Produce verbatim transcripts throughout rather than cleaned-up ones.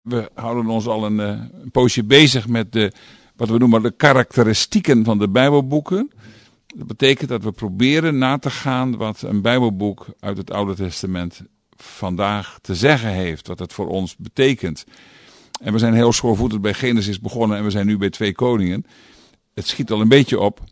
We houden ons al een, uh, een poosje bezig met de, wat we noemen de karakteristieken van de Bijbelboeken. Dat betekent dat we proberen na te gaan wat een Bijbelboek uit het Oude Testament vandaag te zeggen heeft. Wat het voor ons betekent. En we zijn heel schoorvoetend bij Genesis begonnen en we zijn nu bij Twee Koningen. Het schiet al een beetje op.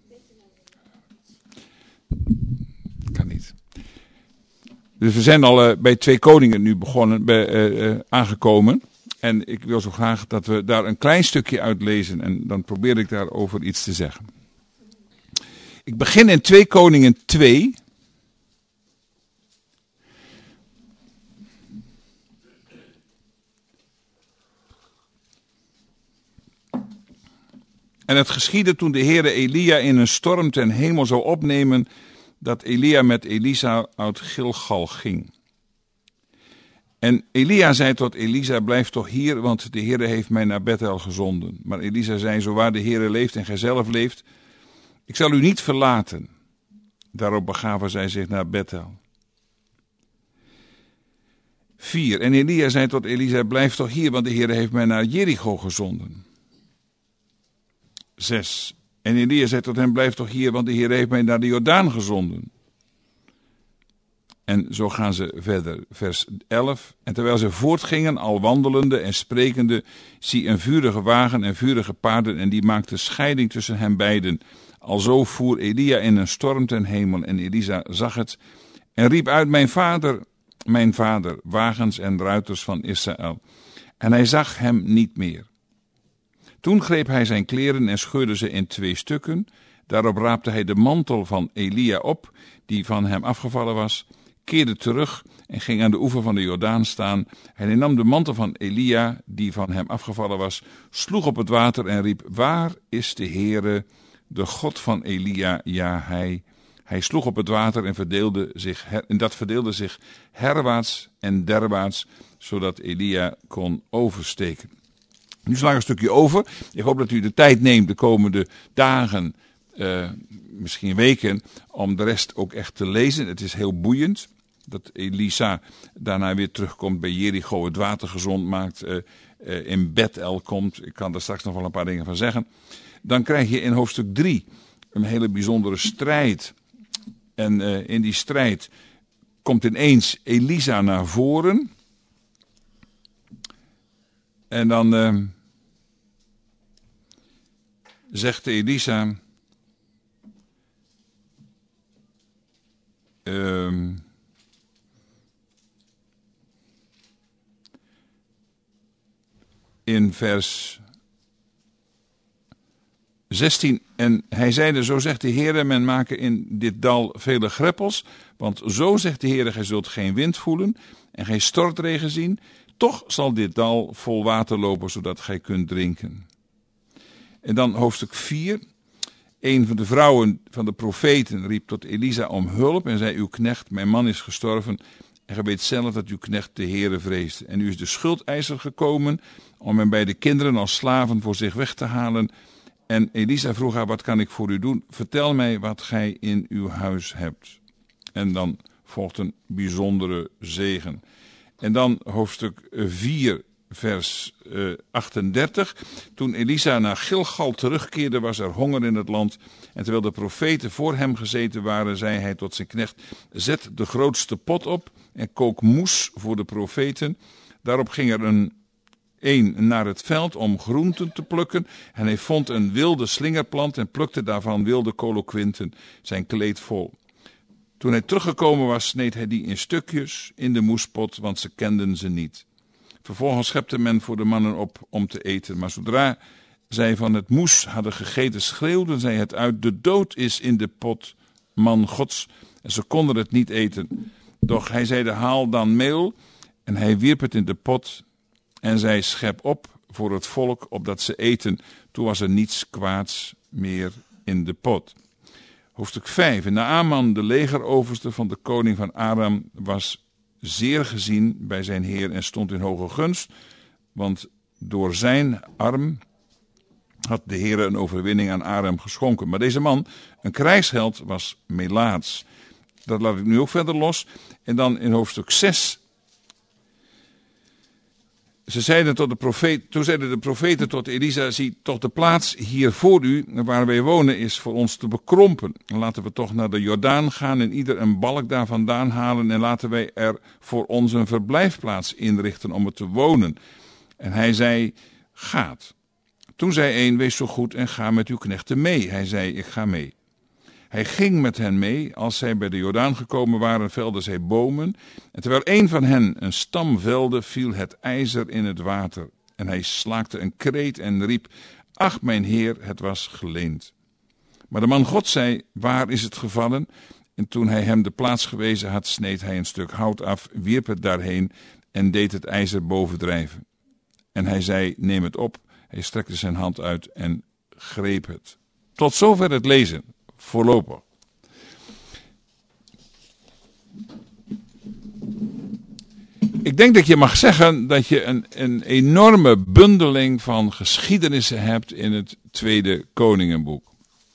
Kan niet. Dus we zijn al uh, bij Twee Koningen nu begonnen, bij, uh, uh, aangekomen. En ik wil zo graag dat we daar een klein stukje uit lezen. En dan probeer ik daarover iets te zeggen. Ik begin in Twee Koningen twee. En het geschiedde toen de Heere Elia in een storm ten hemel zou opnemen, dat Elia met Elisa uit Gilgal ging. En Elia zei tot Elisa, blijf toch hier, want de Heere heeft mij naar Bethel gezonden. Maar Elisa zei, zowaar de Heere leeft en gij zelf leeft, ik zal u niet verlaten. Daarop begaven zij zich naar Bethel. vier. En Elia zei tot Elisa, blijf toch hier, want de Heere heeft mij naar Jericho gezonden. zes. En Elia zei tot hem, blijf toch hier, want de Heer heeft mij naar de Jordaan gezonden. En zo gaan ze verder. Vers elf. En terwijl ze voortgingen, al wandelende en sprekende, zie een vurige wagen en vurige paarden, en die maakte scheiding tussen hen beiden. Alzo voer Elia in een storm ten hemel, en Elisa zag het, en riep uit, mijn vader, mijn vader, wagens en ruiters van Israël. En hij zag hem niet meer. Toen greep hij zijn kleren en scheurde ze in twee stukken. Daarop raapte hij de mantel van Elia op, die van hem afgevallen was, keerde terug en ging aan de oever van de Jordaan staan. En hij nam de mantel van Elia, die van hem afgevallen was, sloeg op het water en riep, waar is de Heere, de God van Elia? Ja, hij. Hij sloeg op het water en, verdeelde zich, en dat verdeelde zich herwaarts en derwaarts, zodat Elia kon oversteken. Nu sla ik een stukje over. Ik hoop dat u de tijd neemt de komende dagen, uh, misschien weken, om de rest ook echt te lezen. Het is heel boeiend dat Elisa daarna weer terugkomt bij Jericho, het water gezond maakt, uh, uh, in Bethel komt. Ik kan daar straks nog wel een paar dingen van zeggen. Dan krijg je in hoofdstuk drie een hele bijzondere strijd. En uh, in die strijd komt ineens Elisa naar voren. En dan uh, zegt Elisa, uh, in vers zestien, en hij zeide, zo zegt de Heere, men maken in dit dal vele greppels, want zo zegt de Heere, gij zult geen wind voelen en geen stortregen zien, toch zal dit dal vol water lopen, zodat gij kunt drinken. En dan hoofdstuk vier. Een van de vrouwen van de profeten riep tot Elisa om hulp en zei, uw knecht, mijn man is gestorven, en gij weet zelf dat uw knecht de Heere vreesde. En nu is de schuldeiser gekomen om hem bij de kinderen als slaven voor zich weg te halen. En Elisa vroeg haar, wat kan ik voor u doen? Vertel mij wat gij in uw huis hebt. En dan volgt een bijzondere zegen. En dan hoofdstuk vier, vers uh, achtendertig. Toen Elisa naar Gilgal terugkeerde, was er honger in het land. En terwijl de profeten voor hem gezeten waren, zei hij tot zijn knecht, zet de grootste pot op en kook moes voor de profeten. Daarop ging er een een naar het veld om groenten te plukken. En hij vond een wilde slingerplant en plukte daarvan wilde coloquinten, zijn kleed vol. Toen hij teruggekomen was, sneed hij die in stukjes in de moespot, want ze kenden ze niet. Vervolgens schepte men voor de mannen op om te eten. Maar zodra zij van het moes hadden gegeten, schreeuwden zij het uit, de dood is in de pot, man Gods. En ze konden het niet eten. Doch hij zeide, haal dan meel. En hij wierp het in de pot en zei, schep op voor het volk, opdat ze eten. Toen was er niets kwaads meer in de pot. Hoofdstuk vijf. En Naaman, de legeroverste van de koning van Aram, was zeer gezien bij zijn heer en stond in hoge gunst, want door zijn arm had de Heer een overwinning aan Aram geschonken. Maar deze man, een krijgsheld, was melaats. Dat laat ik nu ook verder los. En dan in hoofdstuk zes ze zeiden tot de profeet, toen zeiden de profeten tot Elisa, zie toch de plaats hier voor u, waar wij wonen, is voor ons te bekrompen. Laten we toch naar de Jordaan gaan en ieder een balk daar vandaan halen en laten wij er voor ons een verblijfplaats inrichten om er te wonen. En hij zei, gaat. Toen zei een, wees zo goed en ga met uw knechten mee. Hij zei, ik ga mee. Hij ging met hen mee. Als zij bij de Jordaan gekomen waren, velden zij bomen. En terwijl een van hen een stam velde, viel het ijzer in het water. En hij slaakte een kreet en riep, ach mijn heer, het was geleend. Maar de man God zei, waar is het gevallen? En toen hij hem de plaats gewezen had, sneed hij een stuk hout af, wierp het daarheen en deed het ijzer bovendrijven. En hij zei, neem het op. Hij strekte zijn hand uit en greep het. Tot zover het lezen. Voorlopig. Ik denk dat je mag zeggen dat je een, een enorme bundeling van geschiedenissen hebt in het Tweede Koningenboek.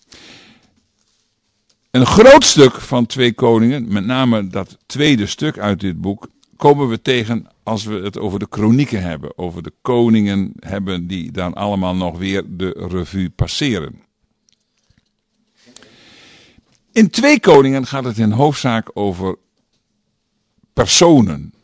Een groot stuk van Twee Koningen, met name dat tweede stuk uit dit boek, komen we tegen als we het over de kronieken hebben. Over de koningen hebben die dan allemaal nog weer de revue passeren. In Twee Koningen gaat het in hoofdzaak over personen.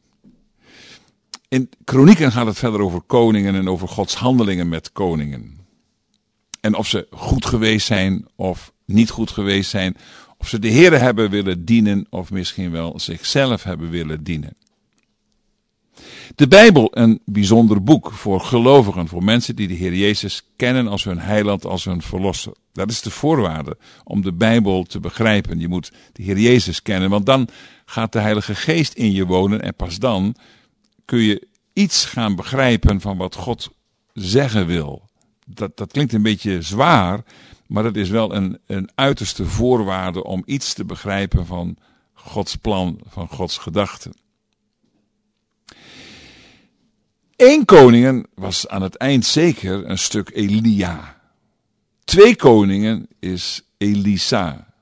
In kronieken gaat het verder over koningen en over Gods handelingen met koningen. En of ze goed geweest zijn of niet goed geweest zijn. Of ze de Heere hebben willen dienen of misschien wel zichzelf hebben willen dienen. De Bijbel, een bijzonder boek voor gelovigen, voor mensen die de Heer Jezus kennen als hun heiland, als hun verlosser. Dat is de voorwaarde om de Bijbel te begrijpen. Je moet de Heer Jezus kennen, want dan gaat de Heilige Geest in je wonen en pas dan kun je iets gaan begrijpen van wat God zeggen wil. Dat, dat klinkt een beetje zwaar, maar dat is wel een, een uiterste voorwaarde om iets te begrijpen van Gods plan, van Gods gedachten. Eén Koningen was aan het eind zeker een stuk Elia. Twee Koningen is Elisa.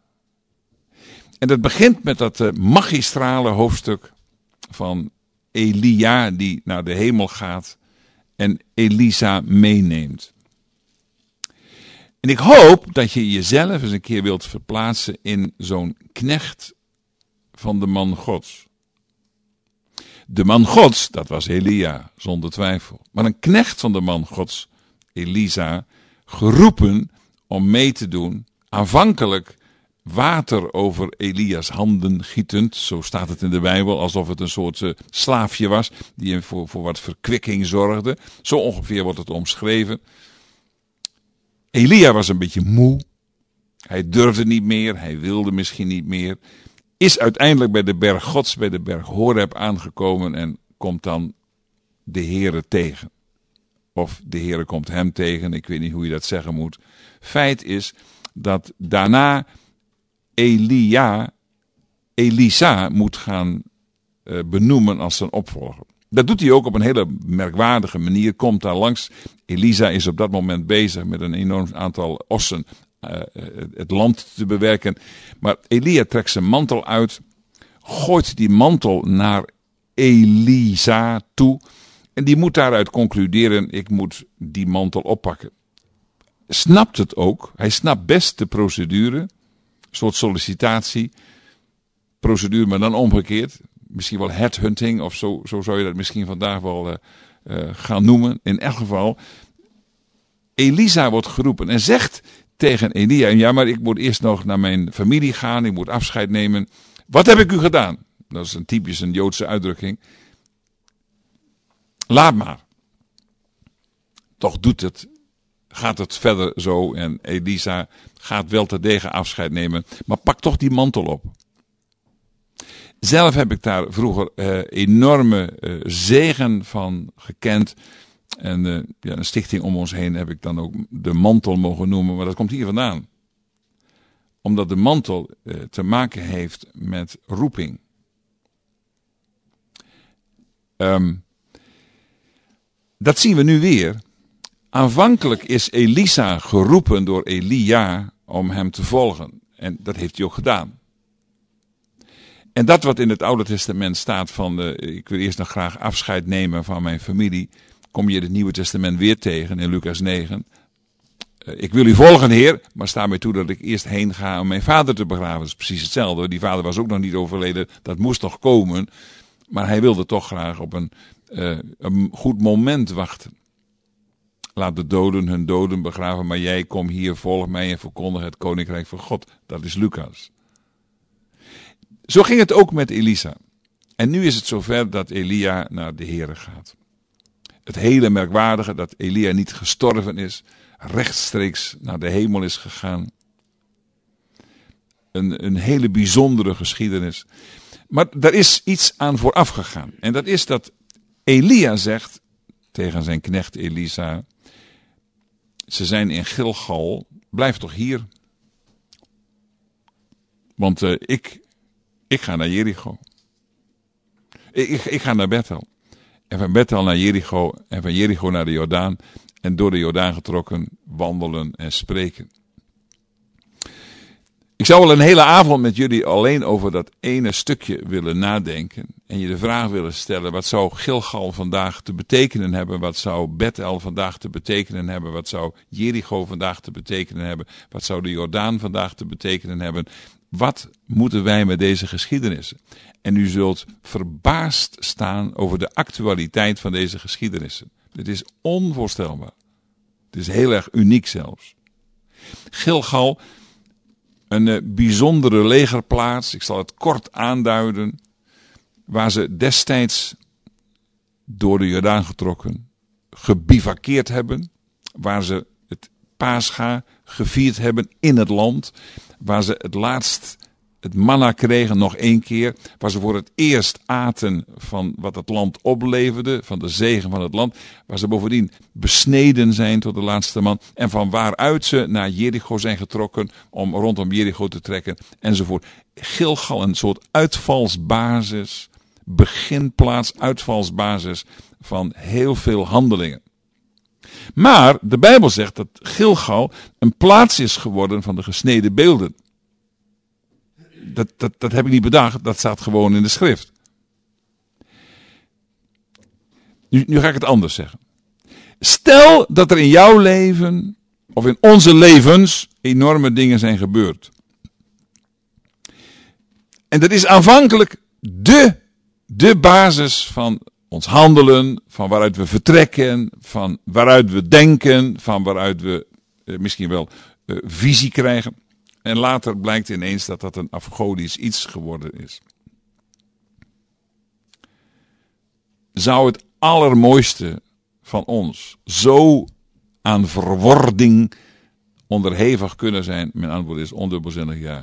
En dat begint met dat magistrale hoofdstuk van Elia die naar de hemel gaat en Elisa meeneemt. En ik hoop dat je jezelf eens een keer wilt verplaatsen in zo'n knecht van de man Gods. De man Gods, dat was Elia, zonder twijfel. Maar een knecht van de man Gods, Elisa, geroepen om mee te doen, aanvankelijk water over Elia's handen gietend, zo staat het in de Bijbel, alsof het een soort uh, slaafje was, die voor, voor wat verkwikking zorgde. Zo ongeveer wordt het omschreven. Elia was een beetje moe, hij durfde niet meer, hij wilde misschien niet meer, is uiteindelijk bij de berg Gods, bij de berg Horeb aangekomen en komt dan de Heere tegen. Of de Heere komt hem tegen, ik weet niet hoe je dat zeggen moet. Feit is dat daarna Elia, Elisa moet gaan uh, benoemen als zijn opvolger. Dat doet hij ook op een hele merkwaardige manier, komt daar langs. Elisa is op dat moment bezig met een enorm aantal ossen uh, het land te bewerken. Maar Elia trekt zijn mantel uit, gooit die mantel naar Elisa toe. En die moet daaruit concluderen, ik moet die mantel oppakken. Snapt het ook, hij snapt best de procedure, een soort sollicitatie, procedure maar dan omgekeerd. Misschien wel headhunting of zo, zo zou je dat misschien vandaag wel uh, uh, gaan noemen. In elk geval, Elisa wordt geroepen en zegt tegen Elia, ja maar ik moet eerst nog naar mijn familie gaan, ik moet afscheid nemen. Wat heb ik u gedaan? Dat is een typisch een Joodse uitdrukking. Laat maar. Toch doet het, gaat het verder zo en Elisa gaat wel terdege afscheid nemen, maar pak toch die mantel op. Zelf heb ik daar vroeger uh, enorme uh, zegen van gekend. En uh, ja, een stichting om ons heen heb ik dan ook de mantel mogen noemen. Maar dat komt hier vandaan. Omdat de mantel uh, te maken heeft met roeping. Um, dat zien we nu weer. Aanvankelijk is Elisa geroepen door Elia om hem te volgen. En dat heeft hij ook gedaan. En dat wat in het Oude Testament staat van, uh, ik wil eerst nog graag afscheid nemen van mijn familie, kom je in het Nieuwe Testament weer tegen in Lucas negen. Uh, ik wil u volgen, Heer, maar sta mij toe dat ik eerst heen ga om mijn vader te begraven. Dat is precies hetzelfde. Die vader was ook nog niet overleden, dat moest nog komen. Maar hij wilde toch graag op een, uh, een goed moment wachten. Laat de doden hun doden begraven, maar jij kom hier, volg mij en verkondig het koninkrijk van God. Dat is Lucas. Zo ging het ook met Elisa. En nu is het zover dat Elia naar de Here gaat. Het hele merkwaardige dat Elia niet gestorven is, rechtstreeks naar de hemel is gegaan. Een, een hele bijzondere geschiedenis. Maar er is iets aan vooraf gegaan. En dat is dat Elia zegt tegen zijn knecht Elisa, ze zijn in Gilgal, blijf toch hier. Want uh, ik, ik ga naar Jericho. Ik, ik, ik ga naar Bethel. En van Bethel naar Jericho. En van Jericho naar de Jordaan. En door de Jordaan getrokken wandelen en spreken. Ik zou wel een hele avond met jullie alleen over dat ene stukje willen nadenken. En je de vraag willen stellen, wat zou Gilgal vandaag te betekenen hebben? Wat zou Bethel vandaag te betekenen hebben? Wat zou Jericho vandaag te betekenen hebben? Wat zou de Jordaan vandaag te betekenen hebben? Wat moeten wij met deze geschiedenissen? En u zult verbaasd staan over de actualiteit van deze geschiedenissen. Het is onvoorstelbaar. Het is heel erg uniek zelfs. Gilgal, een uh, bijzondere legerplaats, ik zal het kort aanduiden, waar ze destijds door de Jordaan getrokken, gebivakkeerd hebben, waar ze het Pascha gevierd hebben in het land, waar ze het laatst het manna kregen nog één keer, waar ze voor het eerst aten van wat het land opleverde, van de zegen van het land, waar ze bovendien besneden zijn tot de laatste man, en van waaruit ze naar Jericho zijn getrokken om rondom Jericho te trekken, enzovoort. Gilgal, een soort uitvalsbasis, beginplaats, uitvalsbasis van heel veel handelingen. Maar de Bijbel zegt dat Gilgal een plaats is geworden van de gesneden beelden. Dat, dat, dat heb ik niet bedacht, dat staat gewoon in de schrift. Nu, nu ga ik het anders zeggen. Stel dat er in jouw leven, of in onze levens, enorme dingen zijn gebeurd. En dat is aanvankelijk de, de basis van ons handelen, van waaruit we vertrekken, van waaruit we denken, van waaruit we eh, misschien wel eh, visie krijgen. En later blijkt ineens dat dat een afgodisch iets geworden is. Zou het allermooiste van ons zo aan verwording onderhevig kunnen zijn? Mijn antwoord is ondubbelzinnig ja.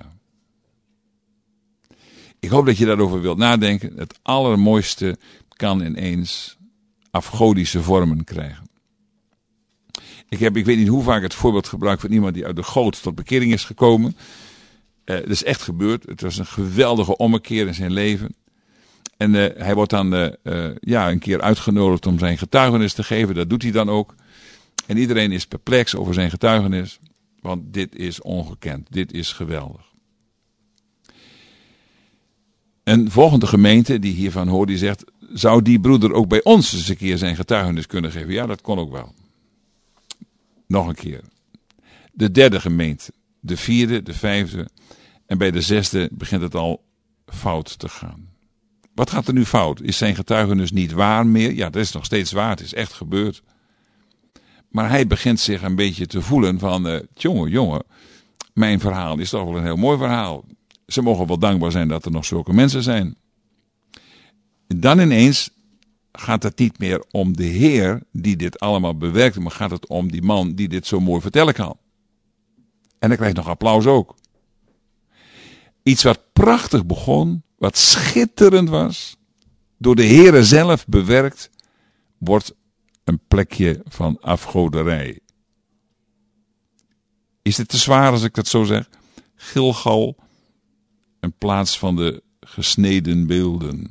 Ik hoop dat je daarover wilt nadenken. Het allermooiste kan ineens afgodische vormen krijgen. Ik heb, ik weet niet hoe vaak het voorbeeld gebruikt van iemand die uit de goot tot bekering is gekomen. Uh, dat is echt gebeurd. Het was een geweldige ommekeer in zijn leven. En uh, hij wordt dan uh, uh, ja, een keer uitgenodigd om zijn getuigenis te geven. Dat doet hij dan ook. En iedereen is perplex over zijn getuigenis. Want dit is ongekend. Dit is geweldig. Een volgende gemeente die hiervan hoort, die zegt, zou die broeder ook bij ons eens een keer zijn getuigenis kunnen geven? Ja, dat kon ook wel. Nog een keer. De derde gemeente. De vierde, de vijfde. En bij de zesde begint het al fout te gaan. Wat gaat er nu fout? Is zijn getuigenis niet waar meer? Ja, dat is nog steeds waar. Het is echt gebeurd. Maar hij begint zich een beetje te voelen van, uh, jongen, jongen, mijn verhaal is toch wel een heel mooi verhaal. Ze mogen wel dankbaar zijn dat er nog zulke mensen zijn. En dan ineens gaat het niet meer om de Heer die dit allemaal bewerkt, maar gaat het om die man die dit zo mooi vertellen kan. En hij krijgt nog applaus ook. Iets wat prachtig begon, wat schitterend was, door de Heer zelf bewerkt, wordt een plekje van afgoderij. Is het te zwaar als ik dat zo zeg? Gilgal, een plaats van de gesneden beelden.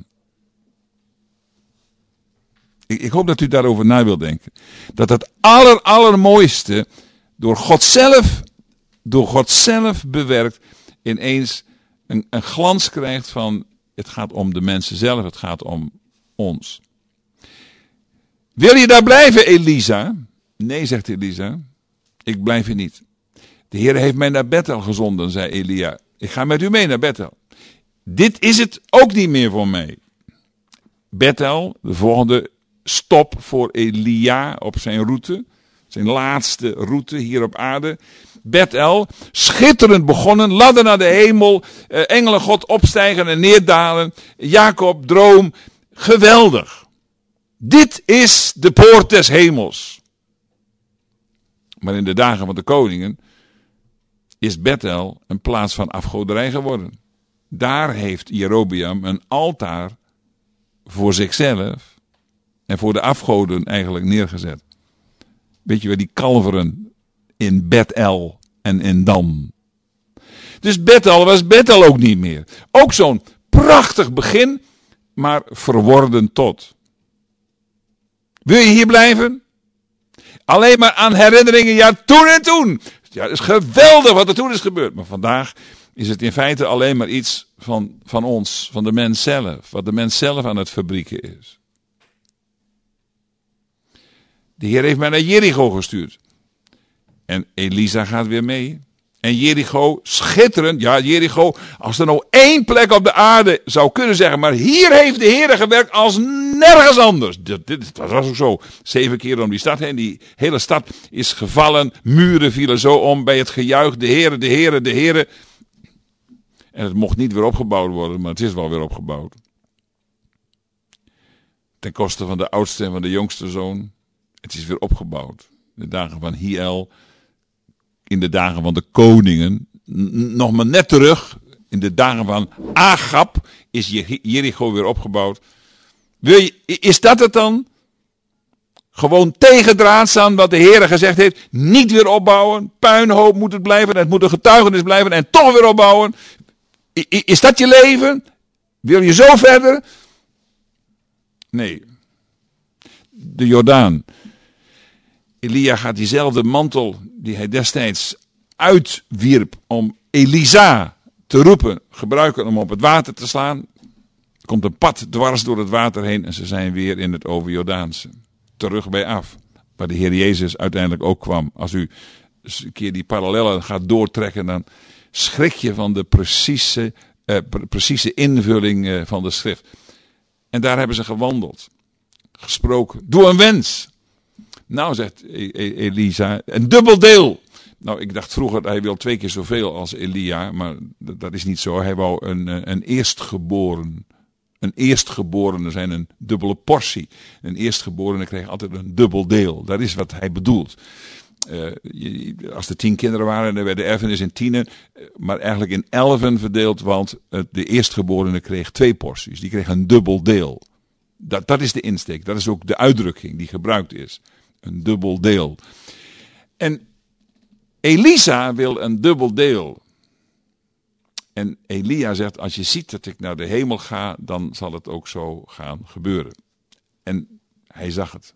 Ik, ik hoop dat u daarover na wilt denken. Dat het aller, allermooiste door God zelf, door God zelf bewerkt, ineens een, een glans krijgt van Het gaat om de mensen zelf, het gaat om ons. Wil je daar blijven, Elisa? Nee, zegt Elisa, ik blijf hier niet. De Heer heeft mij naar Bethel gezonden, zei Elia. Ik ga met u mee naar Bethel. Dit is het ook niet meer voor mij. Bethel, de volgende stop voor Elia op zijn route. Zijn laatste route hier op aarde. Bethel, schitterend begonnen, ladder naar de hemel, eh, engelen God opstijgen en neerdalen. Jacob, droom, geweldig. Dit is de poort des hemels. Maar in de dagen van de koningen is Bethel een plaats van afgoderij geworden. Daar heeft Jerobeam een altaar voor zichzelf en voor de afgoden eigenlijk neergezet. Weet je waar die kalveren in Bethel en in Dan. Dus Bethel was Bethel ook niet meer. Ook zo'n prachtig begin, maar verworden tot. Wil je hier blijven? Alleen maar aan herinneringen, ja toen en toen. Ja, het is geweldig wat er toen is gebeurd. Maar vandaag is het in feite alleen maar iets van, van ons, van de mens zelf. Wat de mens zelf aan het fabrieken is. De Heer heeft mij naar Jericho gestuurd. En Elisa gaat weer mee. En Jericho, schitterend. Ja, Jericho, als er nou één plek op de aarde zou kunnen zeggen, maar hier heeft de Heer gewerkt als nergens anders. Dit, dit was ook zo. Zeven keer om die stad heen. Die hele stad is gevallen. Muren vielen zo om bij het gejuich. De Heer, de Heer, de Heer. En het mocht niet weer opgebouwd worden, maar het is wel weer opgebouwd. Ten koste van de oudste en van de jongste zoon. Het is weer opgebouwd. De dagen van Hiel. In de dagen van de koningen. N- nog maar net terug. In de dagen van Agab is Jericho weer opgebouwd. Wil je, is dat het dan? Gewoon tegendraad staan wat de Heer gezegd heeft. Niet weer opbouwen. Puinhoop moet het blijven. Het moet een getuigenis blijven. En toch weer opbouwen. Is dat je leven? Wil je zo verder? Nee. De Jordaan. Elia gaat diezelfde mantel die hij destijds uitwierp om Elisa te roepen, gebruiken om op het water te slaan. Er komt een pad dwars door het water heen en ze zijn weer in het overjordaanse. Terug bij Af, waar de Heer Jezus uiteindelijk ook kwam. Als u eens een keer die parallellen gaat doortrekken, dan schrik je van de precieze, eh, precieze invulling eh, van de schrift. En daar hebben ze gewandeld, gesproken. Doe een wens. Nou, zegt Elisa, een dubbel deel. Nou, ik dacht vroeger, hij wil twee keer zoveel als Elia, maar dat is niet zo. Hij wou een, een eerstgeboren. Een eerstgeborene zijn een dubbele portie. Een eerstgeborene kreeg altijd een dubbel deel. Dat is wat hij bedoelt. Uh, als er tien kinderen waren, dan werden de erfenis in tienen, maar eigenlijk in elfen verdeeld, want de eerstgeborene kreeg twee porties. Die kreeg een dubbel deel. Dat, dat is de insteek. Dat is ook de uitdrukking die gebruikt is. Een dubbel deel. En Elisa wil een dubbel deel. En Elia zegt, als je ziet dat ik naar de hemel ga, dan zal het ook zo gaan gebeuren. En hij zag het.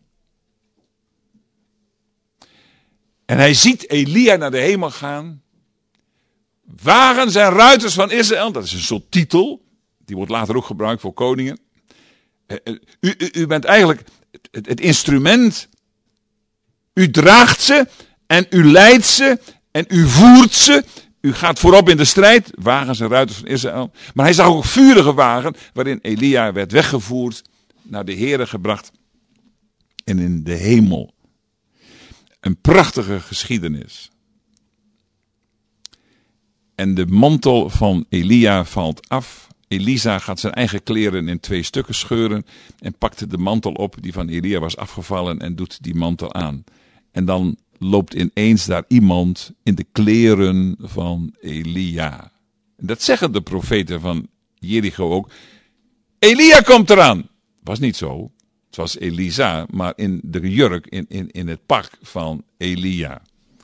En hij ziet Elia naar de hemel gaan. Wagens en ruiters van Israël, dat is een soort titel. Die wordt later ook gebruikt voor koningen. U, u, u bent eigenlijk het, het instrument. U draagt ze en u leidt ze en u voert ze. U gaat voorop in de strijd, wagens en ruiters van Israël. Maar hij zag ook vurige wagen waarin Elia werd weggevoerd, naar de Here gebracht en in de hemel. Een prachtige geschiedenis. En de mantel van Elia valt af. Elisa gaat zijn eigen kleren in twee stukken scheuren en pakt de mantel op die van Elia was afgevallen en doet die mantel aan. En dan loopt ineens daar iemand in de kleren van Elia. En dat zeggen de profeten van Jericho ook. Elia komt eraan. Was niet zo. Het was Elisa, maar in de jurk, in, in, in het pak van Elia.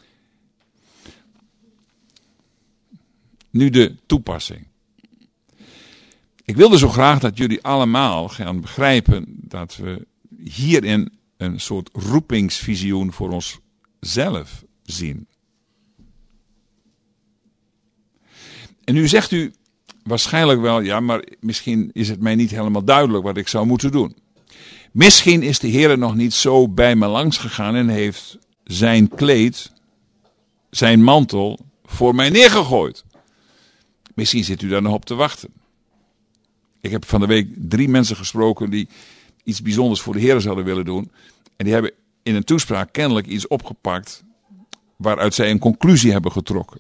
Nu de toepassing. Ik wilde zo graag dat jullie allemaal gaan begrijpen dat we hierin een soort roepingsvisioen voor onszelf zien. En nu zegt u, waarschijnlijk wel, ja, maar misschien is het mij niet helemaal duidelijk wat ik zou moeten doen. Misschien is de Heer nog niet zo bij me langs gegaan en heeft zijn kleed, zijn mantel voor mij neergegooid. Misschien zit u daar nog op te wachten. Ik heb van de week drie mensen gesproken die iets bijzonders voor de Heer zouden willen doen. En die hebben in een toespraak kennelijk iets opgepakt waaruit zij een conclusie hebben getrokken.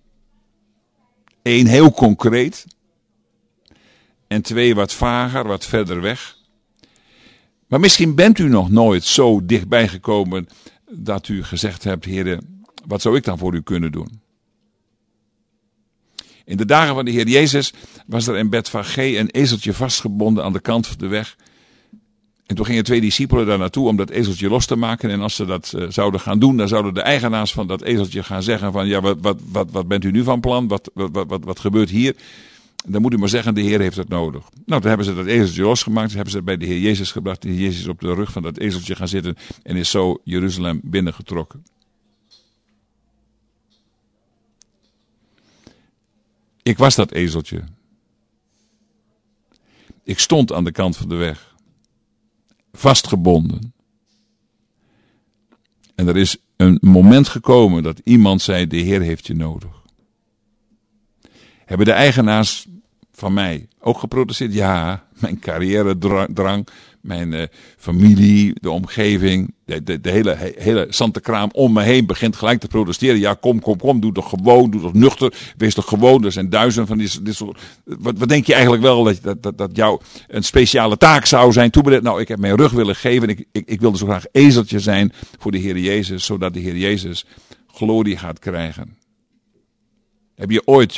Eén heel concreet en twee wat vager, wat verder weg. Maar misschien bent u nog nooit zo dichtbij gekomen dat u gezegd hebt, Heer, wat zou ik dan voor u kunnen doen? In de dagen van de Heer Jezus was er in Betfage een ezeltje vastgebonden aan de kant van de weg. En toen gingen twee discipelen daar naartoe om dat ezeltje los te maken. En als ze dat uh, zouden gaan doen, dan zouden de eigenaars van dat ezeltje gaan zeggen van, ja, wat, wat, wat, wat bent u nu van plan? Wat, wat, wat, wat, wat gebeurt hier? Dan moet u maar zeggen, de Heer heeft het nodig. Nou, toen hebben ze dat ezeltje losgemaakt. Hebben ze het bij de Heer Jezus gebracht. De Heer Jezus is op de rug van dat ezeltje gaan zitten en is zo Jeruzalem binnengetrokken. Ik was dat ezeltje. Ik stond aan de kant van de weg. Vastgebonden. En er is een moment gekomen dat iemand zei, de Heer heeft je nodig. Hebben de eigenaars van mij ook geprotesteerd? Ja, mijn carrière-drang, mijn uh, familie, de omgeving, de, de, de hele, he, hele zantekraam om me heen begint gelijk te protesteren. Ja, kom, kom, kom, doe toch gewoon, doe toch nuchter, wees toch gewoon. Er zijn duizenden van dit, dit soort... Wat, wat denk je eigenlijk wel dat, dat, dat, dat jou een speciale taak zou zijn? Toebedeeld, nou, ik heb mijn rug willen geven. Ik, ik, ik wilde zo graag ezeltje zijn voor de Heer Jezus, zodat de Heer Jezus glorie gaat krijgen. Heb je ooit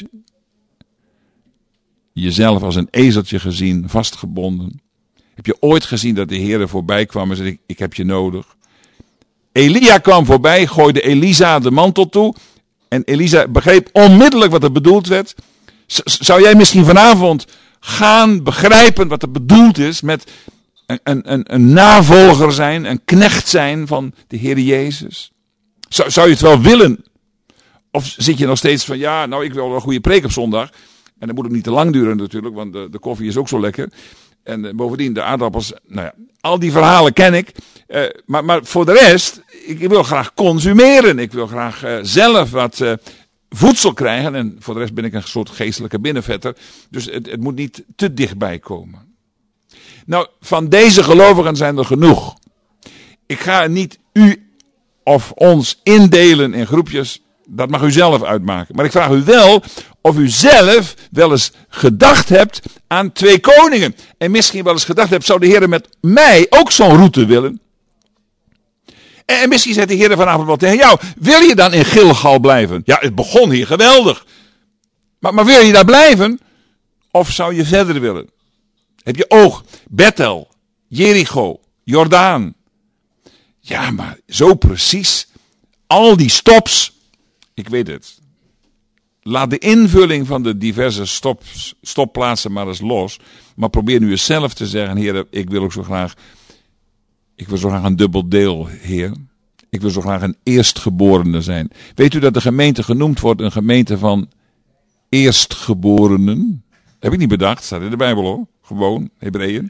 jezelf als een ezeltje gezien, vastgebonden? Heb je ooit gezien dat de Heer er voorbij kwam en zei, ik, ik heb je nodig? Elia kwam voorbij, gooide Elisa de mantel toe. En Elisa begreep onmiddellijk wat er bedoeld werd. Z- zou jij misschien vanavond gaan begrijpen wat er bedoeld is met een, een, een, een navolger zijn, een knecht zijn van de Heer Jezus? Zou, zou je het wel willen? Of zit je nog steeds van, ja, nou, ik wil wel een goede preek op zondag. En dat moet ook niet te lang duren natuurlijk, want de, de koffie is ook zo lekker. En uh, bovendien de aardappels, nou ja, al die verhalen ken ik. Uh, maar, maar voor de rest, ik wil graag consumeren. Ik wil graag uh, zelf wat uh, voedsel krijgen. En voor de rest ben ik een soort geestelijke binnenvetter. Dus het, het moet niet te dichtbij komen. Nou, van deze gelovigen zijn er genoeg. Ik ga niet u of ons indelen in groepjes. Dat mag u zelf uitmaken. Maar ik vraag u wel of u zelf wel eens gedacht hebt aan twee koningen. En misschien wel eens gedacht hebt, zou de Heer met mij ook zo'n route willen? En, en misschien zegt de Heer vanavond wel tegen jou, wil je dan in Gilgal blijven? Ja, het begon hier geweldig. Maar, maar wil je daar blijven? Of zou je verder willen? Heb je oog, Bethel, Jericho, Jordaan. Ja, maar zo precies. Al die stops. Ik weet het. Laat de invulling van de diverse stops, stopplaatsen maar eens los. Maar probeer nu eens zelf te zeggen, Heer, ik wil ook zo graag, ik wil zo graag een dubbel deel, Heer. Ik wil zo graag een eerstgeborene zijn. Weet u dat de gemeente genoemd wordt een gemeente van eerstgeborenen? Heb ik niet bedacht, staat in de Bijbel hoor. Gewoon, Hebreeën.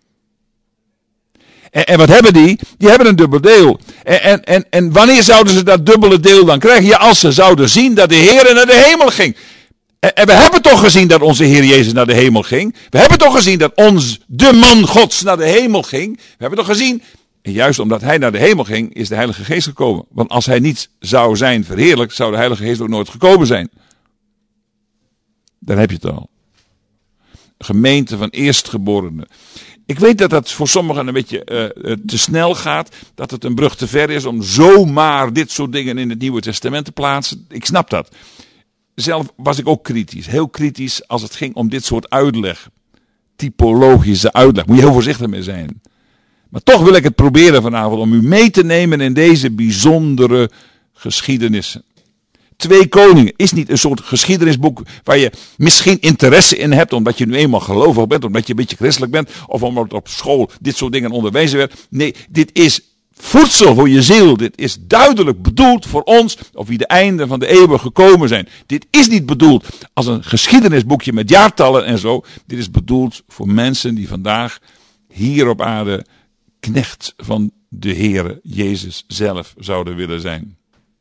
En, en wat hebben die? Die hebben een dubbel deel. En, en, en, en wanneer zouden ze dat dubbele deel dan krijgen? Ja, als ze zouden zien dat de Heer naar de hemel ging. En, en we hebben toch gezien dat onze Heer Jezus naar de hemel ging. We hebben toch gezien dat ons, de man Gods, naar de hemel ging. We hebben toch gezien. En juist omdat hij naar de hemel ging, is de Heilige Geest gekomen. Want als hij niet zou zijn verheerlijkt, zou de Heilige Geest ook nooit gekomen zijn. Dan heb je het al. Gemeente van eerstgeborenen. Ik weet dat dat voor sommigen een beetje uh, te snel gaat. Dat het een brug te ver is om zomaar dit soort dingen in het Nieuwe Testament te plaatsen. Ik snap dat. Zelf was ik ook kritisch. Heel kritisch als het ging om dit soort uitleg. Typologische uitleg. Moet je heel voorzichtig mee zijn. Maar toch wil ik het proberen vanavond om u mee te nemen in deze bijzondere geschiedenissen. Twee Koningen is niet een soort geschiedenisboek waar je misschien interesse in hebt omdat je nu eenmaal gelovig bent, omdat je een beetje christelijk bent of omdat op school dit soort dingen onderwezen werd. Nee, dit is voedsel voor je ziel. Dit is duidelijk bedoeld voor ons, of wie de einden van de eeuwen gekomen zijn. Dit is niet bedoeld als een geschiedenisboekje met jaartallen en zo. Dit is bedoeld voor mensen die vandaag hier op aarde knecht van de Heere Jezus zelf zouden willen zijn.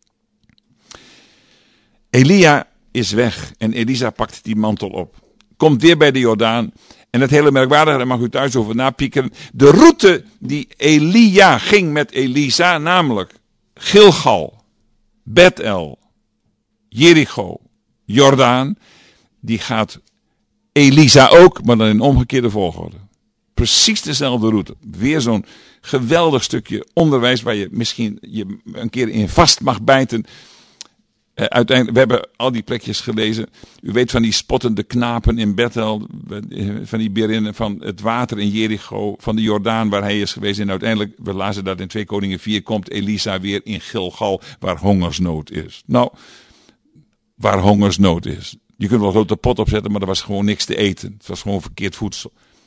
Elia is weg en Elisa pakt die mantel op. Komt weer bij de Jordaan. En het hele merkwaardige, daar mag u thuis over napiekeren. De route die Elia ging met Elisa, namelijk Gilgal, Bethel, Jericho, Jordaan. Die gaat Elisa ook, maar dan in omgekeerde volgorde. Precies dezelfde route. Weer zo'n geweldig stukje onderwijs waar je misschien je een keer in vast mag bijten. Uh, uiteindelijk, we hebben al die plekjes gelezen. U weet van die spottende knapen in Bethel, van die berinnen van het water in Jericho, van de Jordaan waar hij is geweest. En uiteindelijk, we lazen dat in twee Koningen vier, komt Elisa weer in Gilgal waar hongersnood is. Nou, waar hongersnood is. Je kunt wel een grote pot opzetten, maar er was gewoon niks te eten. Het was gewoon verkeerd voedsel.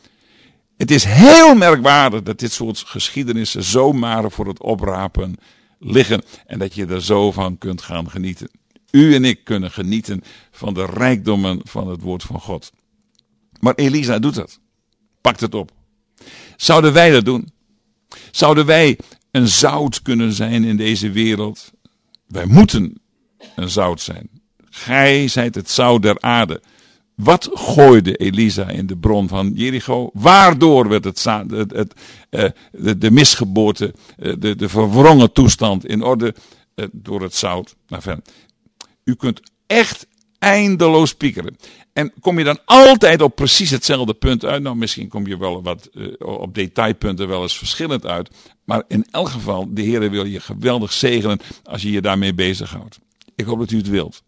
Het is heel merkwaardig dat dit soort geschiedenissen zomaar voor het oprapen liggen en dat je er zo van kunt gaan genieten. U en ik kunnen genieten van de rijkdommen van het woord van God. Maar Elisa doet dat. Pakt het op. Zouden wij dat doen? Zouden wij een zout kunnen zijn in deze wereld? Wij moeten een zout zijn. Gij zijt het zout der aarde. Wat gooide Elisa in de bron van Jericho? Waardoor werd het, het, het, het, uh, de, de misgeboorte, uh, de, de verwrongen toestand in orde uh, door het zout? Nou, verder. U kunt echt eindeloos piekeren. En kom je dan altijd op precies hetzelfde punt uit? Nou, misschien kom je wel wat uh, op detailpunten wel eens verschillend uit. Maar in elk geval, de Heer wil je geweldig zegenen als je je daarmee bezighoudt. Ik hoop dat u het wilt.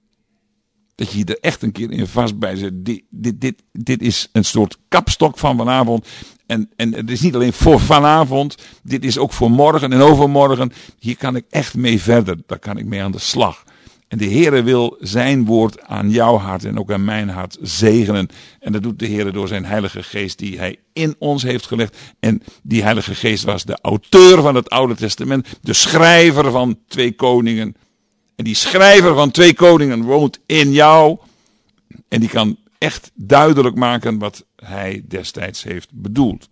Dat je je er echt een keer in vastbijt. Dit, dit, dit, dit is een soort kapstok van vanavond. En, en het is niet alleen voor vanavond. Dit is ook voor morgen en overmorgen. Hier kan ik echt mee verder. Daar kan ik mee aan de slag. En de Heere wil zijn woord aan jouw hart en ook aan mijn hart zegenen. En dat doet de Heere door zijn Heilige Geest die hij in ons heeft gelegd. En die Heilige Geest was de auteur van het Oude Testament. De schrijver van twee Koningen. En die schrijver van twee Koningen woont in jou. En die kan echt duidelijk maken wat hij destijds heeft bedoeld.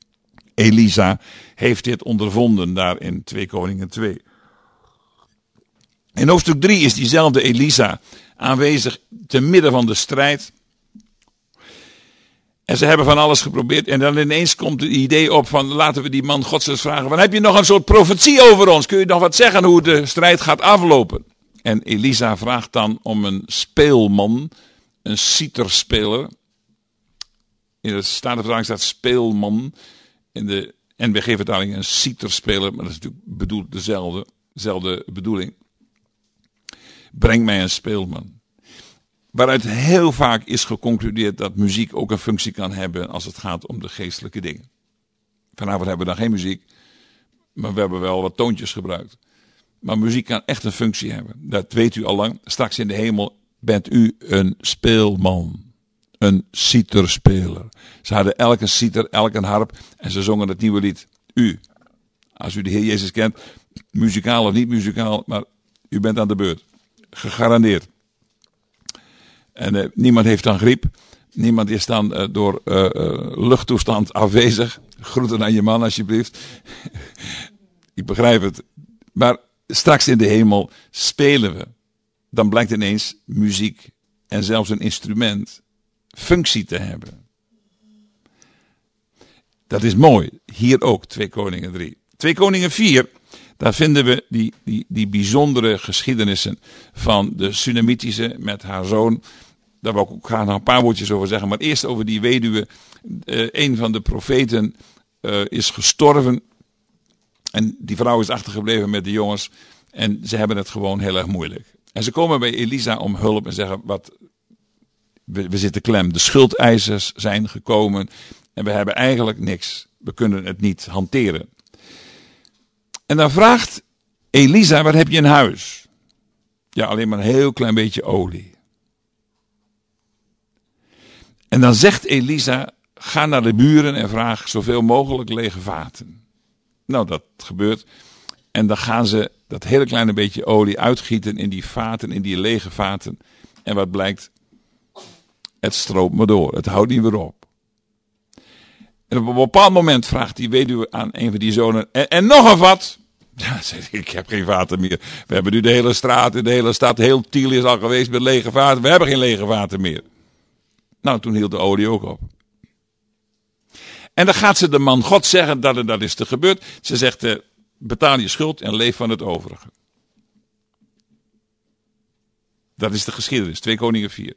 Elisa heeft dit ondervonden daar in twee Koningen twee. In hoofdstuk drie is diezelfde Elisa aanwezig te midden van de strijd. En ze hebben van alles geprobeerd. En dan ineens komt het idee op van laten we die man Gods eens vragen. Van, heb je nog een soort profetie over ons? Kun je nog wat zeggen hoe de strijd gaat aflopen? En Elisa vraagt dan om een speelman. Een citerspeler. In de Statenvertaling staat speelman. In de N B G-vertaling een citerspeler. Maar dat is natuurlijk bedoeld dezelfde, dezelfde bedoeling. Breng mij een speelman. Waaruit heel vaak is geconcludeerd dat muziek ook een functie kan hebben als het gaat om de geestelijke dingen. Vanavond hebben we dan geen muziek, maar we hebben wel wat toontjes gebruikt. Maar muziek kan echt een functie hebben. Dat weet u al lang. Straks in de hemel bent u een speelman. Een citerspeler. Ze hadden elke citer, elke harp en ze zongen het nieuwe lied. U, als u de Heer Jezus kent, muzikaal of niet muzikaal, maar u bent aan de beurt. Gegarandeerd. En uh, niemand heeft dan griep. Niemand is dan uh, door uh, uh, luchttoestand afwezig. Groeten aan je man alsjeblieft. Ik begrijp het. Maar straks in de hemel spelen we. Dan blijkt ineens muziek en zelfs een instrument functie te hebben. Dat is mooi. Hier ook, twee Koningen drie. twee Koningen vier, daar vinden we die, die, die bijzondere geschiedenissen van de Sunamitische met haar zoon. Daar wil ik ook graag nog een paar woordjes over zeggen. Maar eerst over die weduwe. Uh, een van de profeten uh, is gestorven. En die vrouw is achtergebleven met de jongens. En ze hebben het gewoon heel erg moeilijk. En ze komen bij Elisa om hulp en zeggen, wat, we, we zitten klem. De schuldeisers zijn gekomen. En we hebben eigenlijk niks. We kunnen het niet hanteren. En dan vraagt Elisa, wat heb je in huis? Ja, alleen maar een heel klein beetje olie. En dan zegt Elisa, ga naar de buren en vraag zoveel mogelijk lege vaten. Nou, dat gebeurt. En dan gaan ze dat hele kleine beetje olie uitgieten in die vaten, in die lege vaten. En wat blijkt? Het stroomt maar door. Het houdt niet meer op. En op een bepaald moment vraagt die weduwe aan een van die zonen, en, en nog een vat? Ja, zeg ik, ik heb geen vaten meer. We hebben nu de hele straat, de hele stad, heel Tiel is al geweest met lege vaten. We hebben geen lege vaten meer. Nou, toen hield de olie ook op. En dan gaat ze de man God zeggen dat er dat is te gebeurd. Ze zegt, eh, betaal je schuld en leef van het overige. Dat is de geschiedenis, twee Koningen vier.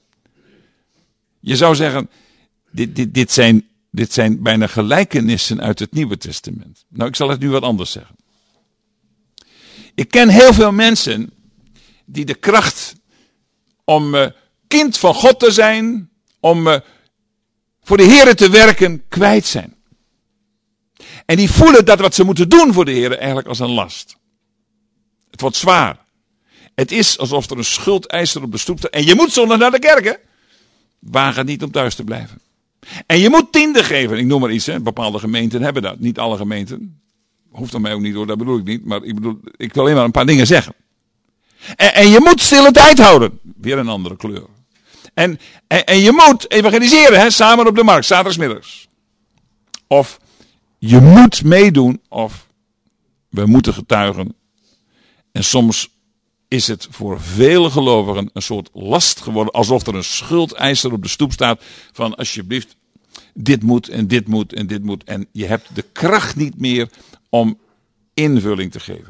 Je zou zeggen, dit, dit, dit, zijn, dit zijn bijna gelijkenissen uit het Nieuwe Testament. Nou, ik zal het nu wat anders zeggen. Ik ken heel veel mensen die de kracht om uh, kind van God te zijn, om uh, voor de Heere te werken, kwijt zijn. En die voelen dat wat ze moeten doen voor de Heere eigenlijk als een last. Het wordt zwaar. Het is alsof er een schuldeiser op de stoep staat. En je moet zondag naar de kerk, hè? Waag het niet om thuis te blijven. En je moet tiende geven. Ik noem maar iets, hè. Bepaalde gemeenten hebben dat. Niet alle gemeenten. Hoeft van mij ook niet hoor, dat bedoel ik niet. Maar ik bedoel, ik wil alleen maar een paar dingen zeggen. En, en je moet stille tijd houden. Weer een andere kleur. En, en, en je moet evangeliseren, hè, samen op de markt, zaterdagsmiddags. Of je moet meedoen, of we moeten getuigen. En soms is het voor vele gelovigen een soort last geworden, alsof er een schuldeiser op de stoep staat van alsjeblieft, dit moet en dit moet en dit moet. En je hebt de kracht niet meer om invulling te geven.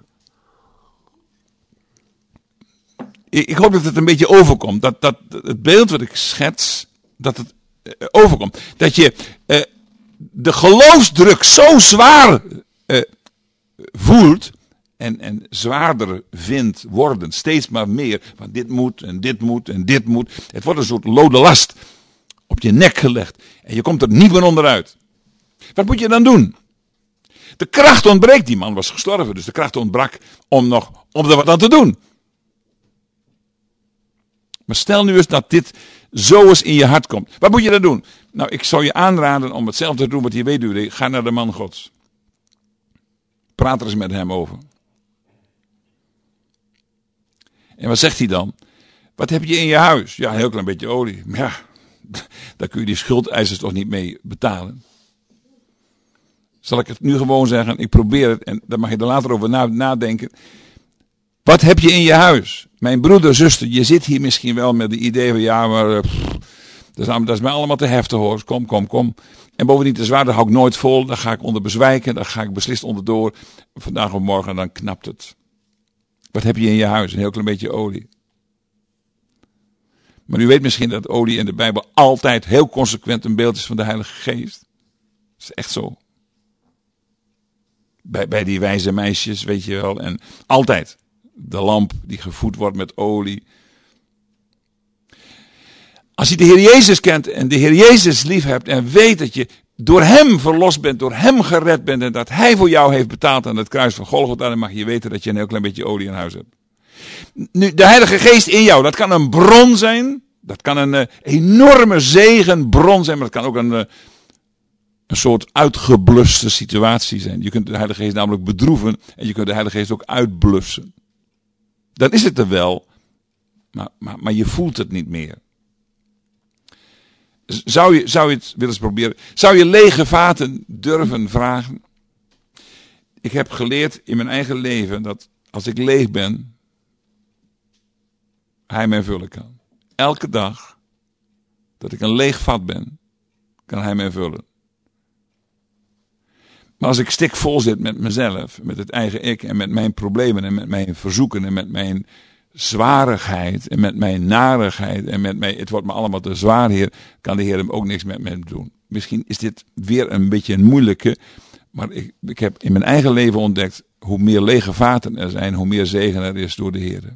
Ik hoop dat het een beetje overkomt. Dat, dat het beeld wat ik schets, dat het uh, overkomt. Dat je uh, de geloofsdruk zo zwaar uh, voelt en, en zwaarder vindt worden. Steeds maar meer. Want dit moet en dit moet en dit moet. Het wordt een soort lode last op je nek gelegd. En je komt er niet meer onderuit. Wat moet je dan doen? De kracht ontbreekt. Die man was gestorven. Dus de kracht ontbrak om nog om er wat aan te doen. Maar stel nu eens dat dit zo eens in je hart komt. Wat moet je dan doen? Nou, ik zou je aanraden om hetzelfde te doen wat die weduwe deed. Ga naar de man Gods. Praat er eens met hem over. En wat zegt hij dan? Wat heb je in je huis? Ja, een heel klein beetje olie. Maar ja, daar kun je die schuldeisers toch niet mee betalen. Zal ik het nu gewoon zeggen? Ik probeer het en daar mag je er later over nadenken. Wat heb je in je huis? Mijn broeder, zuster, je zit hier misschien wel met de idee van ja, maar pff, dat, is, dat is mij allemaal te heftig hoor. Kom, kom, kom. En bovendien te zwaar, dat hou ik nooit vol. Daar ga ik onder bezwijken, daar ga ik beslist onderdoor. Vandaag of morgen, dan knapt het. Wat heb je in je huis? Een heel klein beetje olie. Maar u weet misschien dat olie in de Bijbel altijd heel consequent een beeld is van de Heilige Geest. Dat is echt zo. Bij, bij die wijze meisjes, weet je wel. En altijd. De lamp die gevoed wordt met olie. Als je de Heer Jezus kent en de Heer Jezus lief hebt en weet dat je door hem verlost bent, door hem gered bent en dat hij voor jou heeft betaald aan het kruis van Golgotha, dan mag je weten dat je een heel klein beetje olie in huis hebt. Nu, de Heilige Geest in jou, dat kan een bron zijn, dat kan een uh, enorme zegenbron zijn, maar dat kan ook een, uh, een soort uitgebluste situatie zijn. Je kunt de Heilige Geest namelijk bedroeven en je kunt de Heilige Geest ook uitblussen. Dan is het er wel, maar, maar, maar je voelt het niet meer. Zou je, zou je het willen eens proberen? Zou je lege vaten durven vragen? Ik heb geleerd in mijn eigen leven dat als ik leeg ben, hij mij vullen kan. Elke dag dat ik een leeg vat ben, kan hij mij vullen. Maar als ik stikvol zit met mezelf, met het eigen ik en met mijn problemen en met mijn verzoeken en met mijn zwarigheid en met mijn narigheid en met mijn, het wordt me allemaal te zwaar, Heer, kan de Heer hem ook niks met me doen. Misschien is dit weer een beetje een moeilijke, maar ik, ik heb in mijn eigen leven ontdekt, hoe meer lege vaten er zijn, hoe meer zegen er is door de Heer.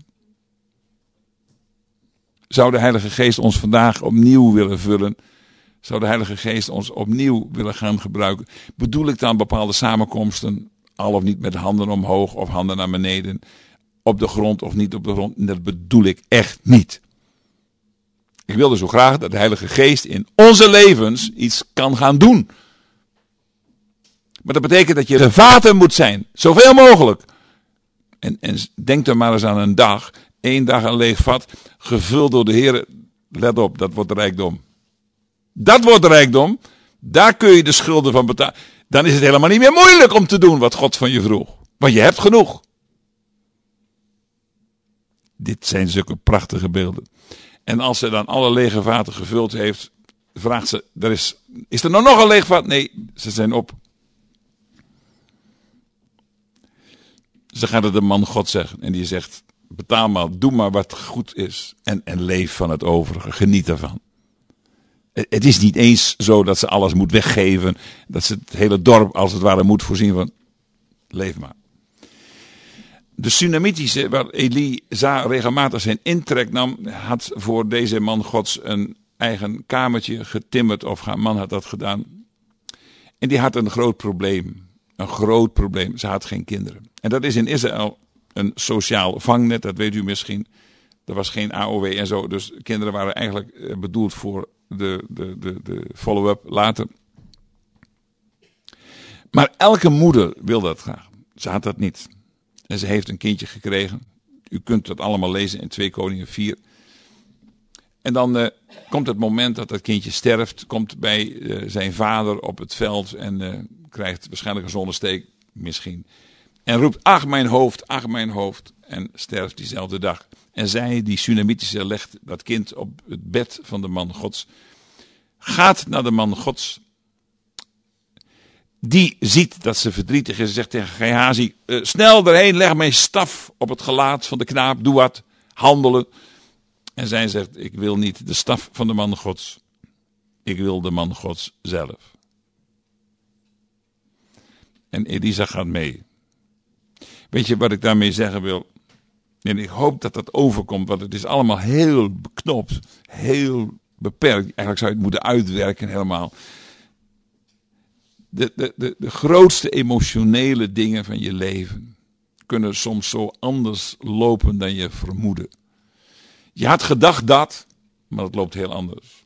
Zou de Heilige Geest ons vandaag opnieuw willen vullen? Zou de Heilige Geest ons opnieuw willen gaan gebruiken? Bedoel ik dan bepaalde samenkomsten, al of niet met handen omhoog of handen naar beneden, op de grond of niet op de grond? Dat bedoel ik echt niet. Ik wilde zo graag dat de Heilige Geest in onze levens iets kan gaan doen. Maar dat betekent dat je gevaten moet zijn. Zoveel mogelijk. En, en denk er maar eens aan een dag. Eén dag een leeg vat. Gevuld door de Heer. Let op, dat wordt rijkdom. Dat wordt rijkdom. Daar kun je de schulden van betalen. Dan is het helemaal niet meer moeilijk om te doen wat God van je vroeg. Want je hebt genoeg. Dit zijn zulke prachtige beelden. En als ze dan alle lege vaten gevuld heeft, vraagt ze, er is, is er nou nog een leeg vat? Nee, ze zijn op. Ze gaat het de man God zeggen. En die zegt, betaal maar, doe maar wat goed is. En, en leef van het overige, geniet ervan. Het is niet eens zo dat ze alles moet weggeven. Dat ze het hele dorp als het ware moet voorzien van, leef maar. De Sunamitische, waar Elisa regelmatig zijn intrek nam, had voor deze man Gods een eigen kamertje getimmerd, of haar man had dat gedaan. En die had een groot probleem. Een groot probleem. Ze had geen kinderen. En dat is in Israël een sociaal vangnet, dat weet u misschien. Er was geen A O W en zo, dus kinderen waren eigenlijk bedoeld voor de, de, de, de follow-up later. Maar elke moeder wil dat graag. Ze had dat niet. En ze heeft een kindje gekregen. U kunt dat allemaal lezen in twee Koningen vier. En dan uh, komt het moment dat dat kindje sterft. Komt bij uh, zijn vader op het veld. En uh, krijgt waarschijnlijk een zonnesteek. Misschien. En roept, ach mijn hoofd, ach mijn hoofd. En sterft diezelfde dag. En zij, die Sunamitische, legt dat kind op het bed van de man Gods. Gaat naar de man Gods. Die ziet dat ze verdrietig is en zegt tegen Gehazi, uh, snel erheen, leg mijn staf op het gelaat van de knaap, doe wat, handelen. En zij zegt, ik wil niet de staf van de man Gods, ik wil de man Gods zelf. En Elisa gaat mee. Weet je wat ik daarmee zeggen wil? En ik hoop dat dat overkomt, want het is allemaal heel beknopt, heel beperkt. Eigenlijk zou je het moeten uitwerken helemaal. De, de, de, de grootste emotionele dingen van je leven kunnen soms zo anders lopen dan je vermoedde. Je had gedacht dat, maar het loopt heel anders.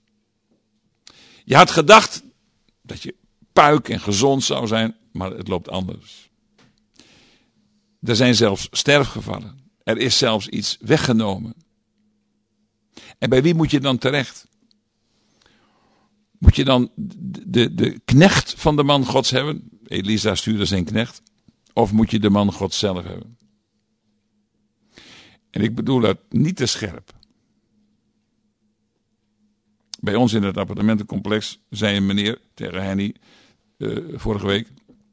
Je had gedacht dat je puik en gezond zou zijn, maar het loopt anders. Er zijn zelfs sterfgevallen. Er is zelfs iets weggenomen. En bij wie moet je dan terecht? Moet je dan de, de, de knecht van de man Gods hebben? Elisa stuurde zijn knecht. Of moet je de man Gods zelf hebben? En ik bedoel dat niet te scherp. Bij ons in het appartementencomplex zei een meneer tegen Henny uh, vorige week.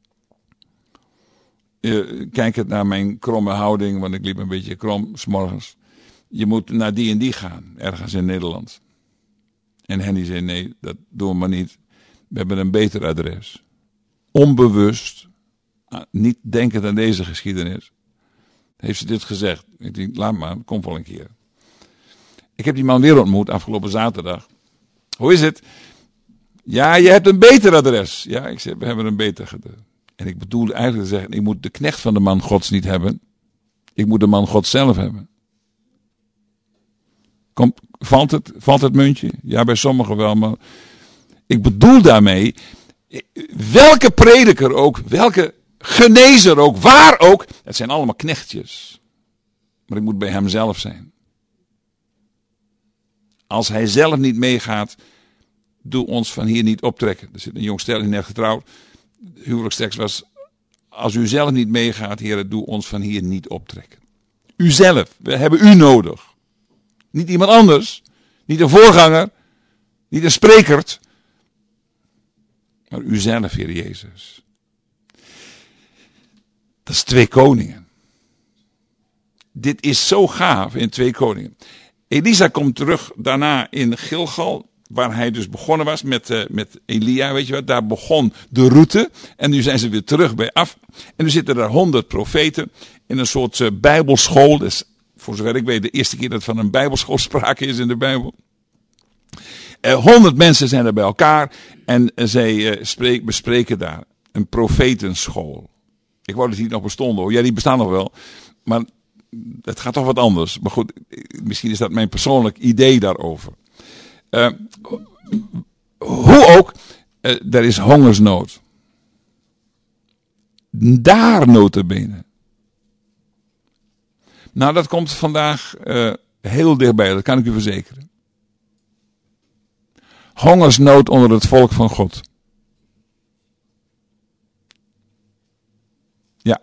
Uh, kijk het naar mijn kromme houding, want ik liep een beetje krom 's morgens. Je moet naar die en die gaan, ergens in Nederland. En Henny zei, nee, dat doen we maar niet. We hebben een beter adres. Onbewust, niet denkend aan deze geschiedenis, heeft ze dit gezegd. Ik denk, laat maar, kom wel een keer. Ik heb die man weer ontmoet afgelopen zaterdag. Hoe is het? Ja, je hebt een beter adres. Ja, ik zei, we hebben een beter adres. En ik bedoelde eigenlijk te zeggen, ik moet de knecht van de man Gods niet hebben. Ik moet de man Gods zelf hebben. Komt, valt, het, valt het muntje? Ja, bij sommigen wel, maar ik bedoel daarmee, welke prediker ook, welke genezer ook, waar ook, het zijn allemaal knechtjes. Maar ik moet bij hem zelf zijn. Als hij zelf niet meegaat, doe ons van hier niet optrekken. Er zit een jong stel, net getrouwd. De huwelijkstekst was, als u zelf niet meegaat, heren, doe ons van hier niet optrekken. U zelf, we hebben u nodig. Niet iemand anders, niet een voorganger, niet een sprekert, maar u zelf, Heer Jezus. Dat is twee koningen. Dit is zo gaaf in twee koningen. Elisa komt terug daarna in Gilgal, waar hij dus begonnen was met, uh, met Elia, weet je wat. Daar begon de route en nu zijn ze weer terug bij af. En nu zitten er honderd profeten in een soort uh, bijbelschool. Dus voor zover ik weet de eerste keer dat van een bijbelschool sprake is in de Bijbel. Honderd uh, mensen zijn er bij elkaar en uh, zij uh, spreek, bespreken daar een profetenschool. Ik wou dat die nog bestonden hoor. Ja, die bestaan nog wel. Maar het gaat toch wat anders. Maar goed, misschien is dat mijn persoonlijk idee daarover. Uh, hoe ook, uh, er is hongersnood. Daar nota bene. Nou, dat komt vandaag uh, heel dichtbij, dat kan ik u verzekeren. Hongersnood onder het volk van God. Ja.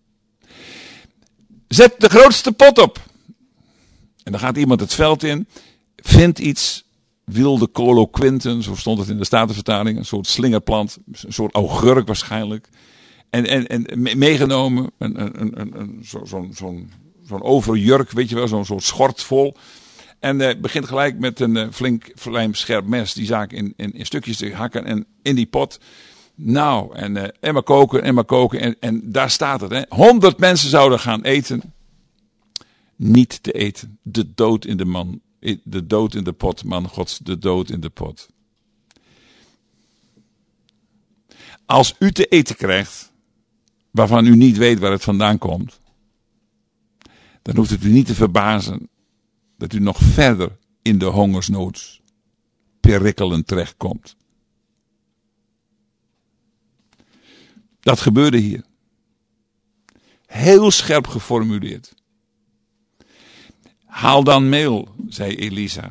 Zet de grootste pot op. En dan gaat iemand het veld in. Vindt iets. Wilde coloquinten. Zo stond het in de Statenvertaling. Een soort slingerplant. Een soort augurk waarschijnlijk. En, en, en meegenomen. Een, een, een, een, zo, zo'n, zo'n, zo'n overjurk. Weet je wel. Zo'n soort schort vol. En uh, begint gelijk met een uh, flink vlijmscherp mes. Die zaak in, in, in stukjes te hakken. En in die pot. Nou. En, uh, en maar koken. En maar koken. En, en daar staat het. Hè. Honderd mensen zouden gaan eten. Niet te eten. De dood in de man. De dood in de pot, man Gods, de dood in de pot. Als u te eten krijgt, waarvan u niet weet waar het vandaan komt, dan hoeft het u niet te verbazen dat u nog verder in de hongersnood perikkelen terechtkomt. Dat gebeurde hier. Heel scherp geformuleerd. Haal dan meel, zei Elisa.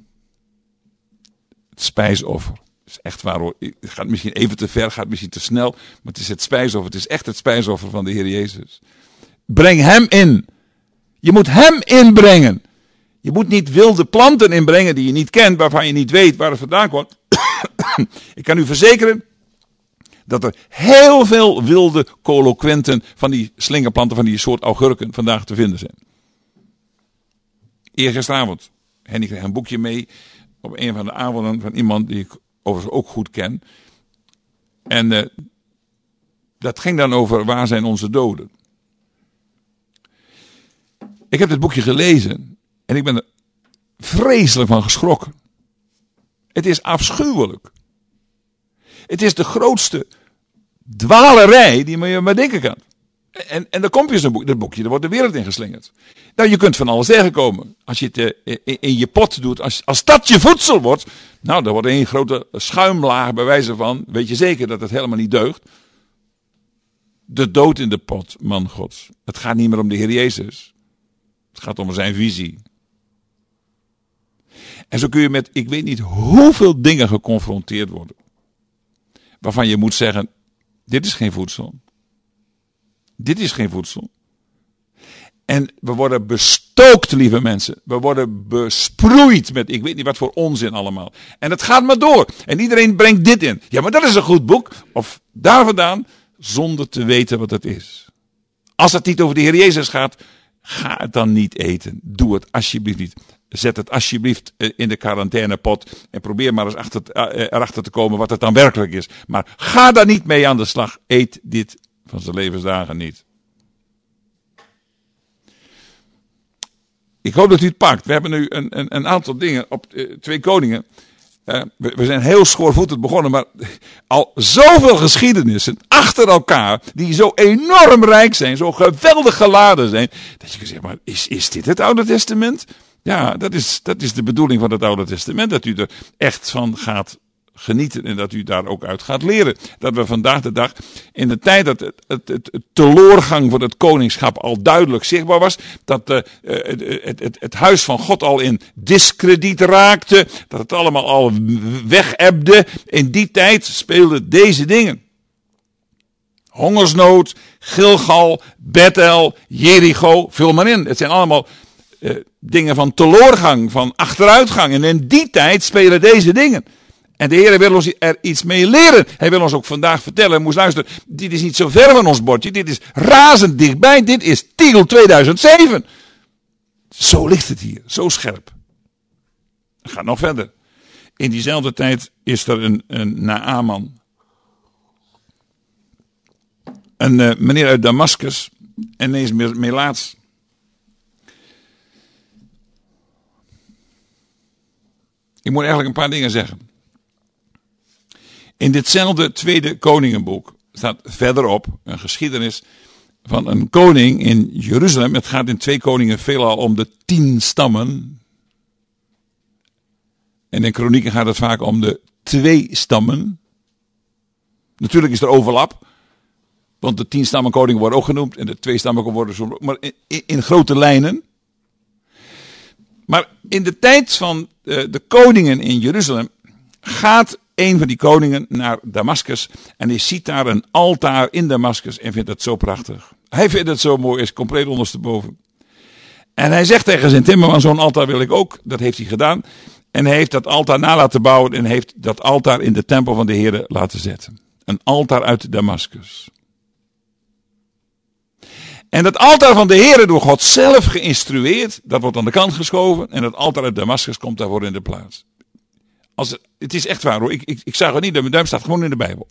Het spijsoffer. Het is echt waar hoor. Het gaat misschien even te ver, gaat misschien te snel. Maar het is het spijsoffer. Het is echt het spijsoffer van de Heer Jezus. Breng hem in. Je moet hem inbrengen. Je moet niet wilde planten inbrengen die je niet kent. Waarvan je niet weet waar het vandaan komt. Ik kan u verzekeren dat er heel veel wilde coloquinten van die slingerplanten, van die soort augurken vandaag te vinden zijn. Eergisteravond, Henny kreeg een boekje mee op een van de avonden van iemand die ik overigens ook goed ken. En uh, dat ging dan over waar zijn onze doden. Ik heb dit boekje gelezen en ik ben er vreselijk van geschrokken. Het is afschuwelijk. Het is de grootste dwalerij die je maar denken kan. En, en dan komt weer zo'n boek, dat boekje, er wordt de wereld in geslingerd. Nou, je kunt van alles tegenkomen. Als je het uh, in, in je pot doet, als, als dat je voedsel wordt, nou, dan wordt er een grote schuimlaag bij wijze van, weet je zeker dat het helemaal niet deugt. De dood in de pot, man Gods. Het gaat niet meer om de Heer Jezus. Het gaat om zijn visie. En zo kun je met, ik weet niet hoeveel dingen geconfronteerd worden. Waarvan je moet zeggen, dit is geen voedsel. Dit is geen voedsel. En we worden bestookt, lieve mensen. We worden besproeid met, ik weet niet wat voor onzin allemaal. En het gaat maar door. En iedereen brengt dit in. Ja, maar dat is een goed boek. Of daar vandaan, zonder te weten wat het is. Als het niet over de Heer Jezus gaat, ga het dan niet eten. Doe het alsjeblieft niet. Zet het alsjeblieft in de quarantainepot. En probeer maar eens achter, erachter te komen wat het dan werkelijk is. Maar ga daar niet mee aan de slag. Eet dit van zijn levensdagen niet. Ik hoop dat u het pakt. We hebben nu een, een, een aantal dingen op uh, Twee Koningen. Uh, we, we zijn heel schoorvoetend begonnen, maar al zoveel geschiedenissen achter elkaar, die zo enorm rijk zijn, zo geweldig geladen zijn, dat je kunt zeggen, maar is, is dit het Oude Testament? Ja, dat is, dat is de bedoeling van het Oude Testament, dat u er echt van gaat genieten en dat u daar ook uit gaat leren. Dat we vandaag de dag, in de tijd dat het, het, het, het teloorgang van het koningschap al duidelijk zichtbaar was, dat uh, het, het, het, het huis van God al in diskrediet raakte, dat het allemaal al wegebde, in die tijd speelden deze dingen. Hongersnood, Gilgal, Bethel, Jericho, vul maar in. Het zijn allemaal uh, dingen van teloorgang, van achteruitgang. En in die tijd spelen deze dingen. En de Heer wil ons er iets mee leren. Hij wil ons ook vandaag vertellen, moest luisteren, dit is niet zo ver van ons bordje, dit is razend dichtbij, dit is Tiel tweeduizend zeven. Zo ligt het hier, zo scherp. Het gaat nog verder. In diezelfde tijd is er een, een Naaman. Een uh, meneer uit Damascus, en ineens melaats. Ik moet eigenlijk een paar dingen zeggen. In ditzelfde Tweede Koningenboek staat verderop een geschiedenis van een koning in Jeruzalem. Het gaat in Twee Koningen veelal om de tien stammen. En in Kronieken gaat het vaak om de twee stammen. Natuurlijk is er overlap. Want de tien stammenkoningen worden ook genoemd. En de twee stammenkoningen worden zo. Maar in, in, in grote lijnen. Maar in de tijd van uh, de koningen in Jeruzalem. Gaat een van die koningen naar Damascus. En hij ziet daar een altaar in Damascus. En vindt het zo prachtig. Hij vindt het zo mooi. Is compleet ondersteboven. En hij zegt tegen zijn timmerman. Zo'n altaar wil ik ook. Dat heeft hij gedaan. En hij heeft dat altaar na laten bouwen. En heeft dat altaar in de tempel van de Heere laten zetten. Een altaar uit Damascus. En dat altaar van de Heere door God zelf geïnstrueerd. Dat wordt aan de kant geschoven. En dat altaar uit Damascus komt daarvoor in de plaats. Als het, het is echt waar hoor. Ik, ik, ik zag het niet. Mijn duim staat gewoon in de Bijbel.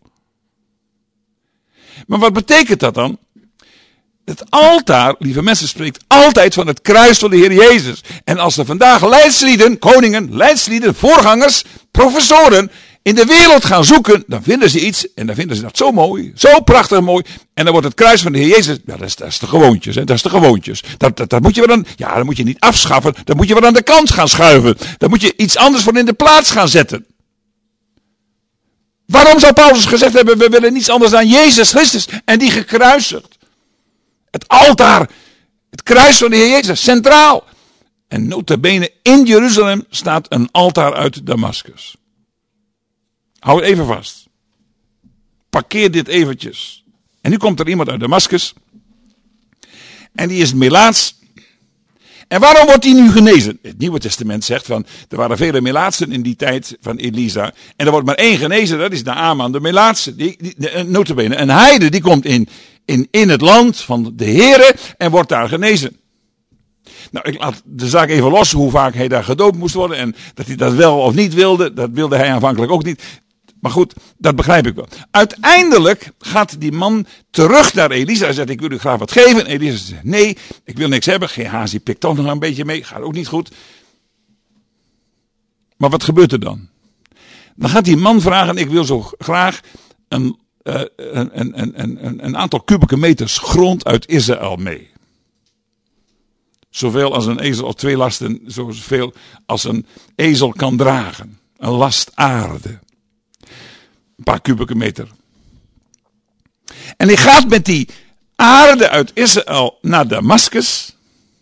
Maar wat betekent dat dan? Het altaar, lieve mensen, spreekt altijd van het kruis van de Heer Jezus. En als er vandaag leidslieden, koningen, leidslieden, voorgangers, professoren in de wereld gaan zoeken, dan vinden ze iets en dan vinden ze dat zo mooi, zo prachtig mooi. En dan wordt het kruis van de Heer Jezus, ja, dat is, dat is de gewoontjes, hè, dat is de gewoontjes. Dat, dat, dat moet je wel dan, ja, dat moet je niet afschaffen, dat moet je wel aan de kant gaan schuiven. Dan moet je iets anders voor in de plaats gaan zetten. Waarom zou Paulus gezegd hebben, we willen niets anders dan Jezus Christus en die gekruisigd? Het altaar, het kruis van de Heer Jezus, centraal. En nota bene, in Jeruzalem staat een altaar uit Damascus. Hou het even vast. Parkeer dit eventjes. En nu komt er iemand uit Damascus. En die is Melaats. En waarom wordt hij nu genezen? Het Nieuwe Testament zegt van, er waren vele Melaatsen in die tijd van Elisa. En er wordt maar één genezen, dat is Naaman, de Melaatse. Die, die, nota bene, een heide die komt in, in, in het land van de Heere en wordt daar genezen. Nou, ik laat de zaak even los, hoe vaak hij daar gedoopt moest worden. En dat hij dat wel of niet wilde, dat wilde hij aanvankelijk ook niet. Maar goed, dat begrijp ik wel. Uiteindelijk gaat die man terug naar Elisa en zegt, ik wil u graag wat geven. En Elisa zegt, nee, ik wil niks hebben. Gehazi pikt toch nog een beetje mee, gaat ook niet goed. Maar wat gebeurt er dan? Dan gaat die man vragen, ik wil zo graag een, uh, een, een, een, een, een aantal kubieke meters grond uit Israël mee. Zoveel als een ezel, of twee lasten, zoveel als een ezel kan dragen. Een last aarde. Een paar kubieke meter. En hij gaat met die aarde uit Israël naar Damascus.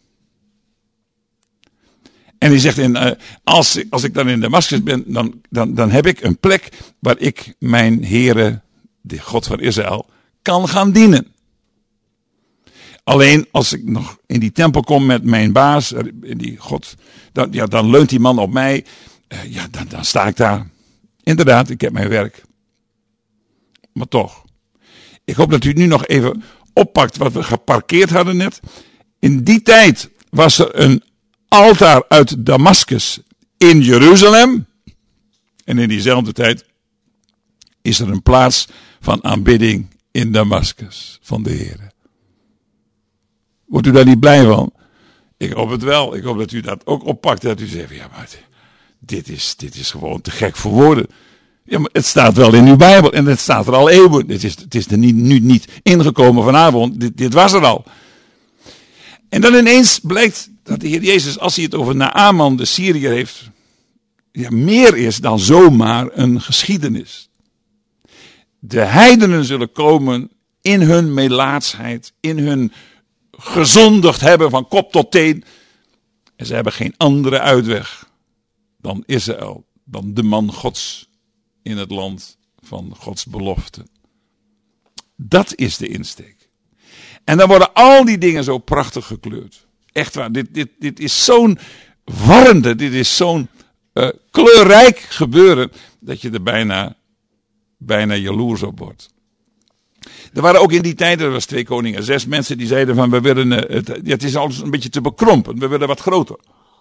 En hij zegt, in, uh, als, als ik dan in Damascus ben, dan, dan, dan heb ik een plek waar ik mijn Heere, de God van Israël, kan gaan dienen. Alleen als ik nog in die tempel kom met mijn baas, die God, dan, ja, dan leunt die man op mij. Uh, ja, dan, dan sta ik daar. Inderdaad, ik heb mijn werk. Maar toch, ik hoop dat u nu nog even oppakt wat we geparkeerd hadden net. In die tijd was er een altaar uit Damascus in Jeruzalem. En in diezelfde tijd is er een plaats van aanbidding in Damascus van de Heer. Wordt u daar niet blij van? Ik hoop het wel. Ik hoop dat u dat ook oppakt. Dat u zegt, ja maar dit is, dit is gewoon te gek voor woorden. Ja, maar het staat wel in uw Bijbel en het staat er al eeuwen. Het is, het is er niet, nu niet ingekomen vanavond. Dit, dit was er al. En dan ineens blijkt dat de Heer Jezus, als hij het over Naaman de Syriër heeft, ja, meer is dan zomaar een geschiedenis. De heidenen zullen komen in hun melaatsheid, in hun gezondigd hebben van kop tot teen. En ze hebben geen andere uitweg dan Israël, dan de man Gods in het land van Gods belofte. Dat is de insteek. En dan worden al die dingen zo prachtig gekleurd. Echt waar, dit, dit, dit is zo'n warrende, dit is zo'n uh, kleurrijk gebeuren, dat je er bijna, bijna jaloers op wordt. Er waren ook in die tijd, er was twee koningen, zes mensen die zeiden van, we willen, uh, het, ja, het is alles een beetje te bekrompen, we willen wat groter.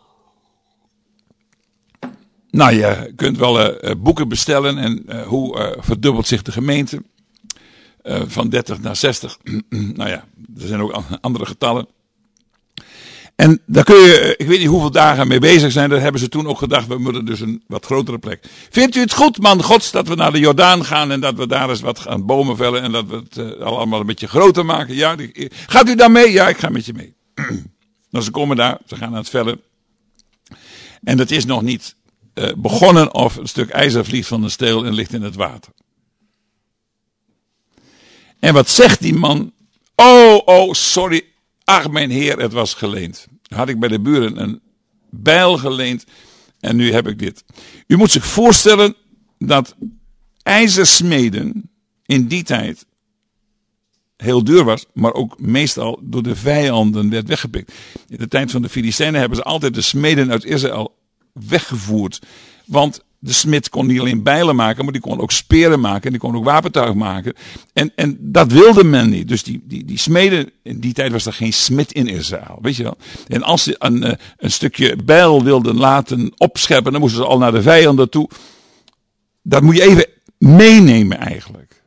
Nou, je kunt wel uh, boeken bestellen en uh, hoe uh, verdubbelt zich de gemeente uh, van dertig naar zestig. Nou ja, er zijn ook andere getallen. En daar kun je, ik weet niet hoeveel dagen mee bezig zijn. Daar hebben ze toen ook gedacht, we moeten dus een wat grotere plek. Vindt u het goed, man Gods, dat we naar de Jordaan gaan en dat we daar eens wat gaan bomen vellen en dat we het uh, allemaal een beetje groter maken? Ja, die, gaat u daar mee? Ja, ik ga met je mee. Nou, ze komen daar, ze gaan aan het vellen. En dat is nog niet uh, begonnen of een stuk ijzer vliegt van de steel en ligt in het water. En wat zegt die man? Oh, oh, sorry. Ach, mijn heer, het was geleend. Had ik bij de buren een bijl geleend en nu heb ik dit. U moet zich voorstellen dat ijzersmeden in die tijd heel duur was, maar ook meestal door de vijanden werd weggepikt. In de tijd van de Filistijnen hebben ze altijd de smeden uit Israël weggevoerd. Want de smid kon niet alleen bijlen maken, maar die kon ook speren maken. En die kon ook wapentuig maken. En, en dat wilde men niet. Dus die, die, die smeden, in die tijd was er geen smid in Israël. Weet je wel. En als ze een, een stukje bijl wilden laten opscheppen, dan moesten ze al naar de vijanden toe. Dat moet je even meenemen eigenlijk.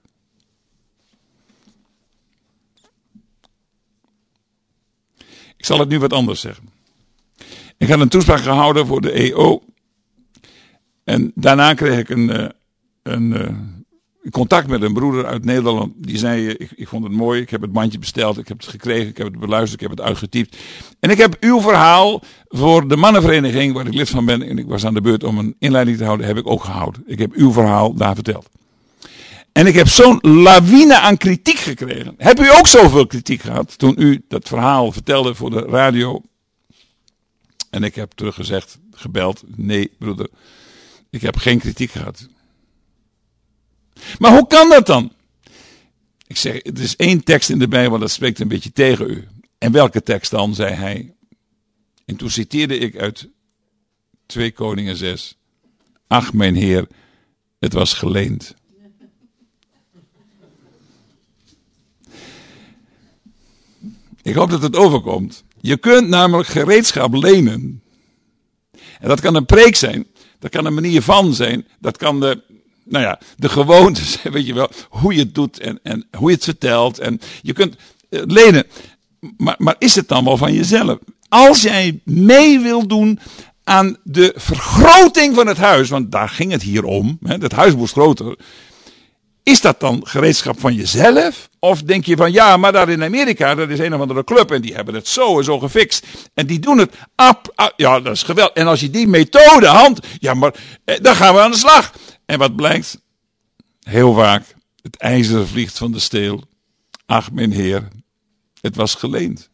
Ik zal het nu wat anders zeggen. Ik had een toespraak gehouden voor de E O. En daarna kreeg ik een, een, een contact met een broeder uit Nederland. Die zei, ik, ik vond het mooi, ik heb het bandje besteld, ik heb het gekregen, ik heb het beluisterd, ik heb het uitgetypt. En ik heb uw verhaal voor de mannenvereniging waar ik lid van ben, en ik was aan de beurt om een inleiding te houden, heb ik ook gehouden. Ik heb uw verhaal daar verteld. En ik heb zo'n lawine aan kritiek gekregen. Heb u ook zoveel kritiek gehad toen u dat verhaal vertelde voor de radio? En ik heb teruggezegd, gebeld, nee broeder, ik heb geen kritiek gehad. Maar hoe kan dat dan? Ik zeg, er is één tekst in de Bijbel dat spreekt een beetje tegen u. En welke tekst dan, zei hij. En toen citeerde ik uit twee Koningen zes. Ach mijn Heer, het was geleend. Ik hoop dat het overkomt. Je kunt namelijk gereedschap lenen. En dat kan een preek zijn. Dat kan een manier van zijn. Dat kan de, nou ja, de gewoonte zijn, weet je wel. Hoe je het doet en, en hoe je het vertelt. En je kunt uh, lenen. Maar, maar is het dan wel van jezelf? Als jij mee wil doen aan de vergroting van het huis. Want daar ging het hier om. Hè, het huis moest groter. Is dat dan gereedschap van jezelf? Of denk je van ja, maar daar in Amerika, dat is een of andere club en die hebben het zo en zo gefixt. En die doen het, ap, ap, ja dat is geweldig. En als je die methode hand, ja maar, eh, dan gaan we aan de slag. En wat blijkt? Heel vaak, het ijzer vliegt van de steel. Ach mijn Heer, het was geleend.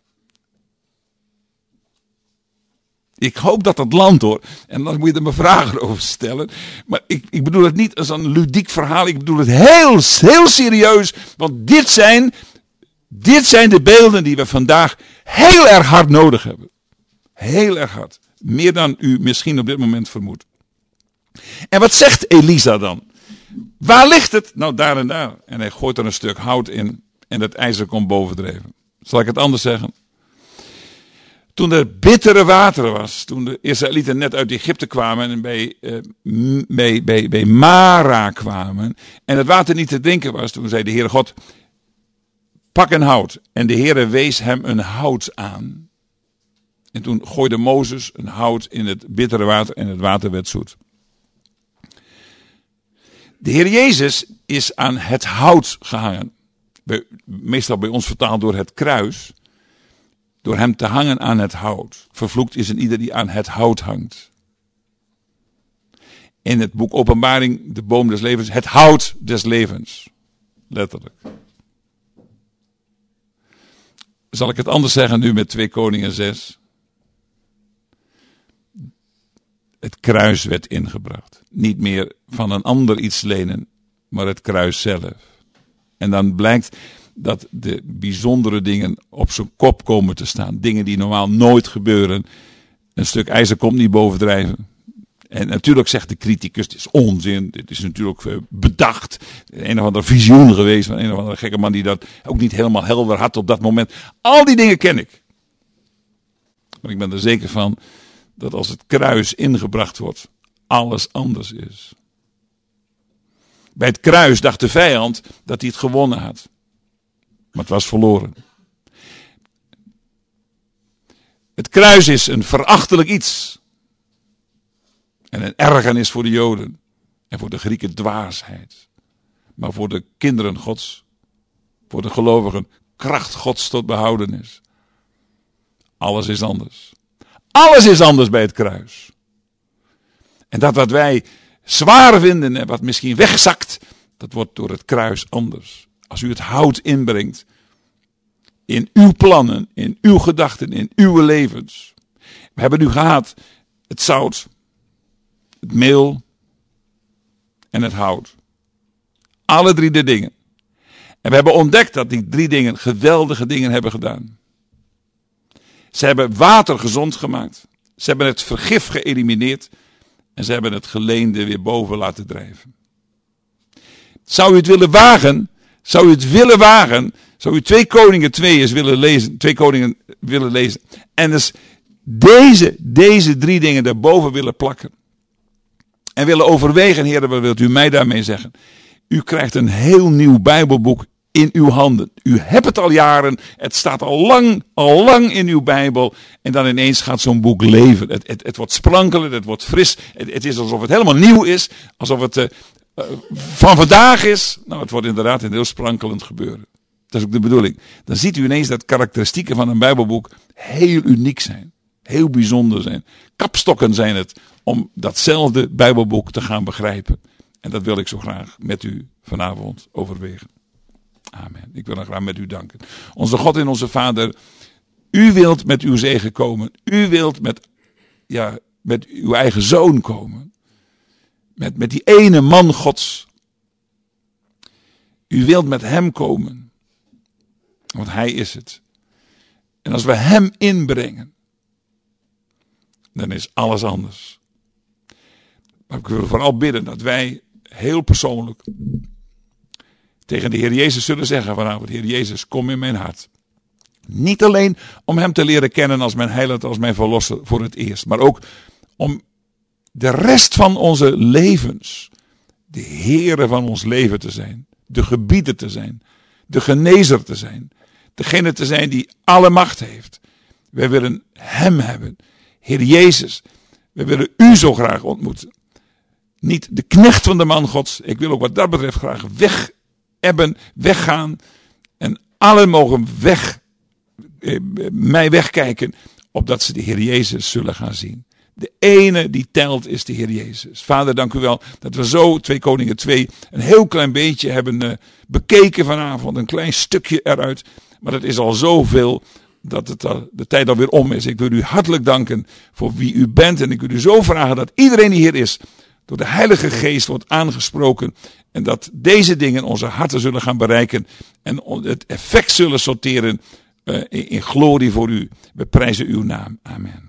Ik hoop dat dat landt hoor. En dan moet je er me vragen over stellen. Maar ik, ik bedoel het niet als een ludiek verhaal. Ik bedoel het heel, heel serieus. Want dit zijn, dit zijn de beelden die we vandaag heel erg hard nodig hebben. Heel erg hard. Meer dan u misschien op dit moment vermoedt. En wat zegt Elisa dan? Waar ligt het? Nou daar en daar. En hij gooit er een stuk hout in. En het ijzer komt bovendreven. Zal ik het anders zeggen? Toen er bittere water was, toen de Israëlieten net uit Egypte kwamen en bij, uh, bij, bij, bij Mara kwamen en het water niet te drinken was, toen zei de Heere God, pak een hout. En de Heere wees hem een hout aan. En toen gooide Mozes een hout in het bittere water en het water werd zoet. De Heer Jezus is aan het hout gehangen. Bij, meestal bij ons vertaald door het kruis. Door hem te hangen aan het hout. Vervloekt is een ieder die aan het hout hangt. In het boek Openbaring, de boom des levens, het hout des levens. Letterlijk. Zal ik het anders zeggen nu met twee Koningen zes? Het kruis werd ingebracht. Niet meer van een ander iets lenen, maar het kruis zelf. En dan blijkt dat de bijzondere dingen op zijn kop komen te staan. Dingen die normaal nooit gebeuren. Een stuk ijzer komt niet bovendrijven. En natuurlijk zegt de criticus, dit is onzin. Dit is natuurlijk bedacht. Een of ander visioen geweest van een of andere gekke man die dat ook niet helemaal helder had op dat moment. Al die dingen ken ik. Maar ik ben er zeker van dat als het kruis ingebracht wordt, alles anders is. Bij het kruis dacht de vijand dat hij het gewonnen had. Maar het was verloren. Het kruis is een verachtelijk iets. En een ergernis voor de Joden. En voor de Grieken dwaasheid. Maar voor de kinderen Gods. Voor de gelovigen kracht Gods tot behoudenis. Alles is anders. Alles is anders bij het kruis. En dat wat wij zwaar vinden en wat misschien wegzakt, dat wordt door het kruis anders. Als u het hout inbrengt in uw plannen, in uw gedachten, in uw levens. We hebben nu gehad het zout, het meel en het hout. Alle drie de dingen. En we hebben ontdekt dat die drie dingen geweldige dingen hebben gedaan. Ze hebben water gezond gemaakt. Ze hebben het vergif geëlimineerd. En ze hebben het geleende weer boven laten drijven. Zou u het willen wagen? Zou u het willen wagen? Zou u twee Koningen twee eens willen lezen? Twee Koningen willen lezen. En dus deze, deze drie dingen daarboven willen plakken. En willen overwegen, Heer, wat wilt u mij daarmee zeggen? U krijgt een heel nieuw Bijbelboek in uw handen. U hebt het al jaren. Het staat al lang, al lang in uw Bijbel. En dan ineens gaat zo'n boek leven. Het, het, het wordt sprankelend, het wordt fris. Het, het is alsof het helemaal nieuw is. Alsof het uh, uh, van vandaag is. Nou, het wordt inderdaad een heel sprankelend gebeuren. Dat is ook de bedoeling. Dan ziet u ineens dat karakteristieken van een Bijbelboek heel uniek zijn. Heel bijzonder zijn. Kapstokken zijn het om datzelfde Bijbelboek te gaan begrijpen. En dat wil ik zo graag met u vanavond overwegen. Amen. Ik wil dan graag met u danken. Onze God en onze Vader, u wilt met uw zegen komen. U wilt met, ja, met uw eigen zoon komen. Met, met die ene man Gods. U wilt met hem komen. Want hij is het. En als we hem inbrengen, dan is alles anders. Maar ik wil vooral bidden dat wij heel persoonlijk tegen de Heer Jezus zullen zeggen vanavond: Heer Jezus, kom in mijn hart. Niet alleen om hem te leren kennen als mijn heiland, als mijn verlosser voor het eerst. Maar ook om de rest van onze levens de Heere van ons leven te zijn. De gebieder te zijn. De genezer te zijn. Degene te zijn die alle macht heeft. Wij willen hem hebben. Heer Jezus, wij willen u zo graag ontmoeten. Niet de knecht van de man Gods. Ik wil ook wat dat betreft graag weg ebben, weggaan. En allen mogen weg, eh, mij wegkijken, opdat ze de Heer Jezus zullen gaan zien. De ene die telt is de Heer Jezus. Vader, dank u wel dat we zo twee Koningen twee een heel klein beetje hebben uh, bekeken vanavond. Een klein stukje eruit. Maar het is al zoveel dat het al, de tijd alweer om is. Ik wil u hartelijk danken voor wie u bent. En ik wil u zo vragen dat iedereen die hier is door de Heilige Geest wordt aangesproken. En dat deze dingen onze harten zullen gaan bereiken. En het effect zullen sorteren uh, in, in glorie voor u. We prijzen uw naam. Amen.